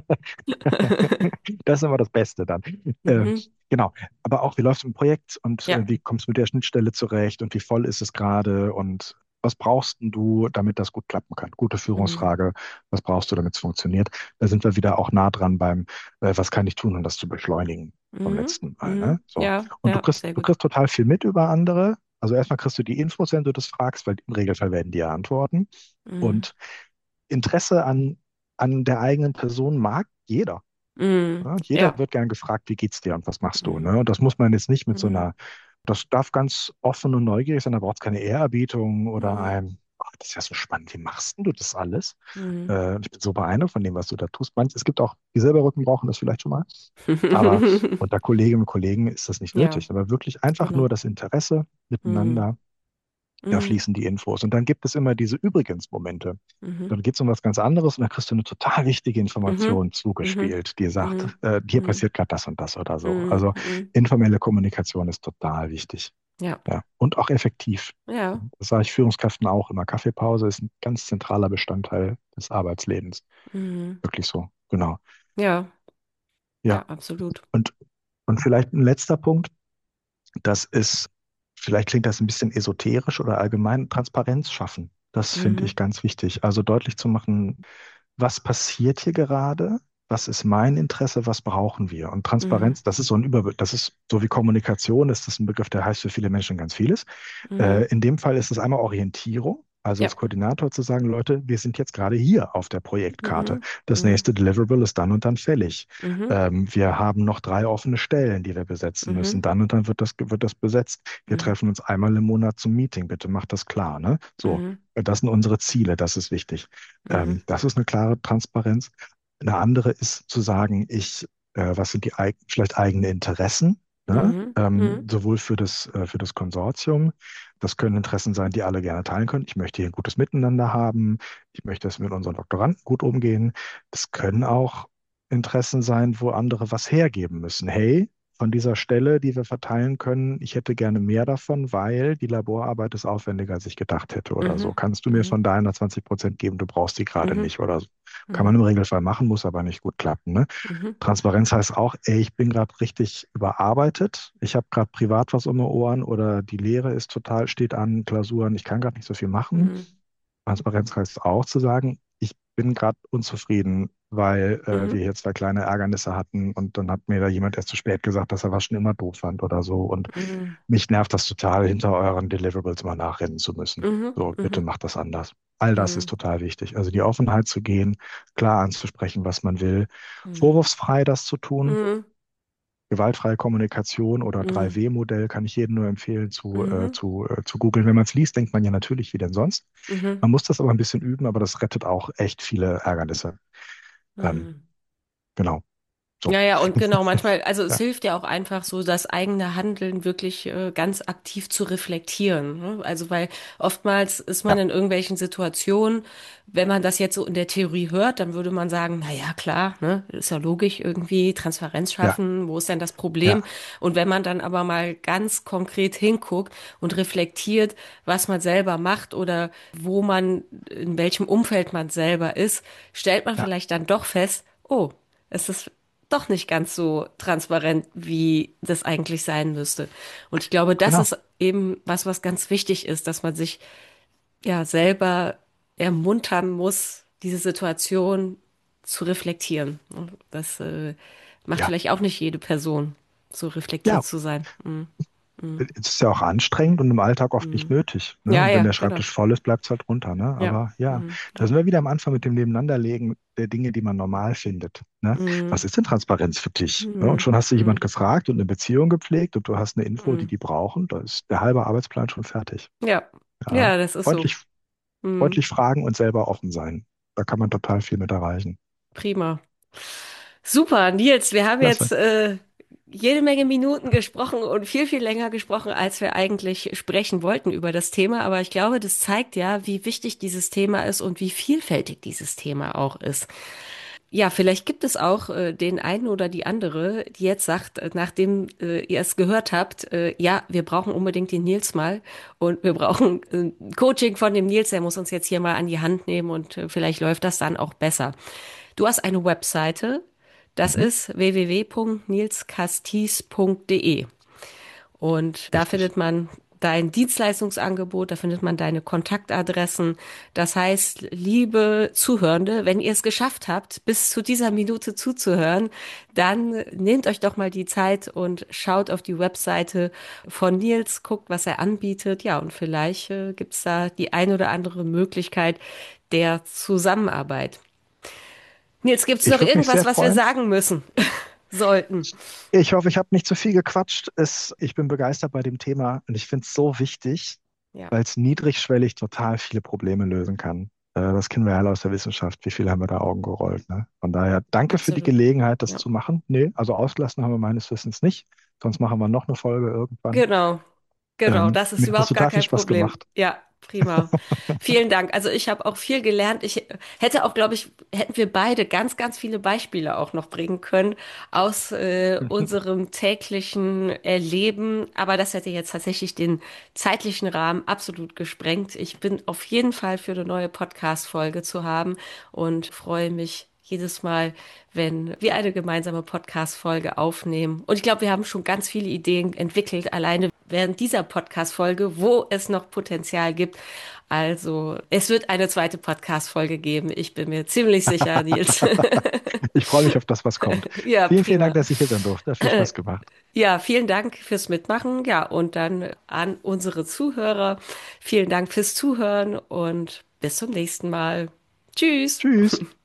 Das ist immer das Beste dann. Äh, Mhm. genau. Aber auch, wie läuft ein Projekt und Ja. wie kommst du mit der Schnittstelle zurecht und wie voll ist es gerade und was brauchst denn du, damit das gut klappen kann? Gute Mhm. Führungsfrage. Was brauchst du, damit es funktioniert? Da sind wir wieder auch nah dran beim, was kann ich tun, um das zu beschleunigen vom Mhm. letzten Mal, ne? Mhm. So. Ja, Und ja, sehr du gut. kriegst total viel mit über andere. Also erstmal kriegst du die Infos, wenn du das fragst, weil im Regelfall werden die ja antworten. Mhm. Und Interesse an der eigenen Person mag jeder. Mhm. Ja, jeder Ja. wird gern gefragt, wie geht's dir und was machst du? Mhm. Ne? Und das muss man jetzt nicht mit so Mhm. einer, das darf ganz offen und neugierig sein, da braucht es keine Ehrerbietung oder Mhm. ein, das ist ja so spannend, wie machst denn du das alles? Mhm. Ich bin so beeindruckt von dem, was du da tust. Es gibt auch, die selber Rücken brauchen das vielleicht schon mal, aber unter Kolleginnen und Kollegen ist das nicht Ja, nötig. Aber wirklich einfach nur genau. das Interesse Mhm. miteinander, da Mhm. fließen die Infos. Und dann gibt es immer diese Übrigens-Momente. Mhm. Dann geht es um was ganz anderes und dann kriegst du eine total wichtige Mhm. Information Mhm. zugespielt, die sagt, Mhm. hier Mhm. passiert gerade das und das oder so. Mhm. Also Mhm. informelle Kommunikation ist total wichtig. Ja, Ja. Und auch effektiv. ja. Das sage ich Führungskräften auch immer. Kaffeepause ist ein ganz zentraler Bestandteil des Arbeitslebens. Mhm. Wirklich so. Genau. Ja, ja, Ja. absolut. Und, und vielleicht ein letzter Punkt. Das ist, vielleicht klingt das ein bisschen esoterisch oder allgemein, Transparenz schaffen. Das finde ich Mhm. ganz wichtig. Also deutlich zu machen, was passiert hier gerade? Was ist mein Interesse? Was brauchen wir? Und Mhm. Transparenz, das ist so ein das ist so wie Kommunikation, ist das ein Begriff, der heißt für viele Menschen ganz vieles. Mhm. In dem Fall ist es einmal Orientierung. Also Ja. als Koordinator zu sagen, Leute, wir sind jetzt gerade hier auf der Projektkarte. Mhm. Das Mhm. nächste Deliverable ist dann und dann fällig. Mhm. Wir haben noch 3 offene Stellen, die wir besetzen müssen. Mhm. Dann und dann wird das besetzt. Wir Mhm. treffen uns einmal im Monat zum Meeting. Bitte macht das klar, ne? So, Mhm. das sind unsere Ziele. Das ist wichtig. Mhm. Das ist eine klare Transparenz. Eine andere ist zu sagen, was sind vielleicht eigene Interessen, ne? Mhm. Mhm. Sowohl für das Konsortium. Das können Interessen sein, die alle gerne teilen können. Ich möchte hier ein gutes Miteinander haben. Ich möchte, dass wir mit unseren Doktoranden gut umgehen. Es können auch Interessen sein, wo andere was hergeben müssen. Hey, von dieser Stelle, die wir verteilen können, ich hätte gerne mehr davon, weil die Laborarbeit ist aufwendiger, als ich gedacht hätte oder so. Mhm. Kannst du mir Mhm. von deiner 20% geben? Du brauchst die gerade Mhm. nicht oder so. Kann man Mhm. im Regelfall machen, muss aber nicht gut klappen, ne? Mhm. Transparenz heißt auch, ey, ich bin gerade richtig überarbeitet. Ich habe gerade privat was um die Ohren oder die Lehre ist total, steht an, Klausuren, ich kann gerade nicht so viel machen. Mhm. Transparenz heißt auch zu sagen, ich bin gerade unzufrieden, weil wir Mhm. hier 2 kleine Ärgernisse hatten und dann hat mir da jemand erst zu spät gesagt, dass er was schon immer doof fand oder so. Und Mhm. mich nervt das total, hinter euren Deliverables mal nachrennen zu müssen. Mhm. So, bitte Mhm. macht das anders. All das ist Mhm. total wichtig. Also die Offenheit zu gehen, klar anzusprechen, was man will, Mhm. vorwurfsfrei das zu tun. Mhm. Gewaltfreie Kommunikation oder Mhm. 3W-Modell kann ich jedem nur empfehlen Mhm. zu googeln. Wenn man es liest, denkt man ja natürlich, wie denn sonst. Mhm. Man muss das aber ein bisschen üben, aber das rettet auch echt viele Ärgernisse. Ähm, Mhm. genau. So, Ja, ja, und genau, manchmal, also es ja, hilft ja auch einfach so, das eigene Handeln wirklich ganz aktiv zu reflektieren. Ne? Also weil oftmals ist man ja, in irgendwelchen Situationen, wenn man das jetzt so in der Theorie hört, dann würde man sagen, na ja, klar, ne, ist ja logisch irgendwie, Transparenz ja, schaffen, wo ist denn das Problem? ja, Und wenn man dann aber mal ganz konkret hinguckt und reflektiert, was man selber macht oder wo man, in welchem Umfeld man selber ist, stellt man ja, vielleicht dann doch fest, oh, es ist doch nicht ganz so transparent, wie das eigentlich sein müsste. Und ich glaube, das genau. ist eben was, was ganz wichtig ist, dass man sich ja selber ermuntern muss, diese Situation zu reflektieren. Und das macht Ja, vielleicht auch nicht jede Person, so ja, reflektiert zu sein. Mm, es ist ja auch anstrengend und im Alltag oft nicht mm. nötig. Ne? Ja, Und wenn ja, der genau. Schreibtisch voll ist, bleibt es halt runter. Ne? Ja. Aber ja, da Ja. sind wir wieder am Anfang mit dem Nebeneinanderlegen der Dinge, die man normal findet. Ne? Mm, Was ist denn Transparenz für dich? Ne? Und mm, schon hast du jemand mm, gefragt und eine Beziehung gepflegt und du hast eine Info, die mm. die brauchen. Da ist der halbe Arbeitsplan schon fertig. Ja. Ja. Ja, das ist so. Freundlich, Mm, freundlich fragen und selber offen sein. Da kann man total viel mit erreichen. prima. Super, Nils, wir haben Klasse. jetzt jede Menge Minuten gesprochen und viel, viel länger gesprochen, als wir eigentlich sprechen wollten über das Thema. Aber ich glaube, das zeigt ja, wie wichtig dieses Thema ist und wie vielfältig dieses Thema auch ist. Ja, vielleicht gibt es auch den einen oder die andere, die jetzt sagt, nachdem ihr es gehört habt, ja, wir brauchen unbedingt den Nils mal und wir brauchen Coaching von dem Nils, der muss uns jetzt hier mal an die Hand nehmen und vielleicht läuft das dann auch besser. Du hast eine Webseite, das Mhm. ist www.nilskastis.de. Und da Richtig. findet man dein Dienstleistungsangebot, da findet man deine Kontaktadressen. Das heißt, liebe Zuhörende, wenn ihr es geschafft habt, bis zu dieser Minute zuzuhören, dann nehmt euch doch mal die Zeit und schaut auf die Webseite von Nils, guckt, was er anbietet. Ja, und vielleicht gibt's da die ein oder andere Möglichkeit der Zusammenarbeit. Nils, gibt's noch Ich würde mich irgendwas, sehr was wir freuen. sagen müssen, sollten? Ich hoffe, ich habe nicht zu viel gequatscht. Ich bin begeistert bei dem Thema und ich finde es so wichtig, Ja, weil es niedrigschwellig total viele Probleme lösen kann. Das kennen wir ja alle aus der Wissenschaft. Wie viele haben wir da Augen gerollt, ne? Von daher danke für die absolut. Gelegenheit, das Ja. zu machen. Nee, also ausgelassen haben wir meines Wissens nicht. Sonst machen wir noch eine Folge irgendwann. Genau. Genau, das ist Mir hat das überhaupt gar total viel kein Spaß Problem. gemacht. Ja, prima. Vielen Dank. Also ich habe auch viel gelernt. Ich hätte auch, glaube ich, hätten wir beide ganz, ganz viele Beispiele auch noch bringen können aus unserem täglichen Erleben. Aber das hätte jetzt tatsächlich den zeitlichen Rahmen absolut gesprengt. Ich bin auf jeden Fall für eine neue Podcast-Folge zu haben und freue mich jedes Mal, wenn wir eine gemeinsame Podcast-Folge aufnehmen. Und ich glaube, wir haben schon ganz viele Ideen entwickelt, alleine während dieser Podcast-Folge, wo es noch Potenzial gibt. Also, es wird eine zweite Podcast-Folge geben. Ich bin mir ziemlich sicher, Nils. Ich freue mich auf das, was kommt. Ja, Vielen, vielen Dank, prima. dass ich hier sein durfte. Hat viel Spaß gemacht. Ja, vielen Dank fürs Mitmachen. Ja, und dann an unsere Zuhörer. Vielen Dank fürs Zuhören und bis zum nächsten Mal. Tschüss. Tschüss.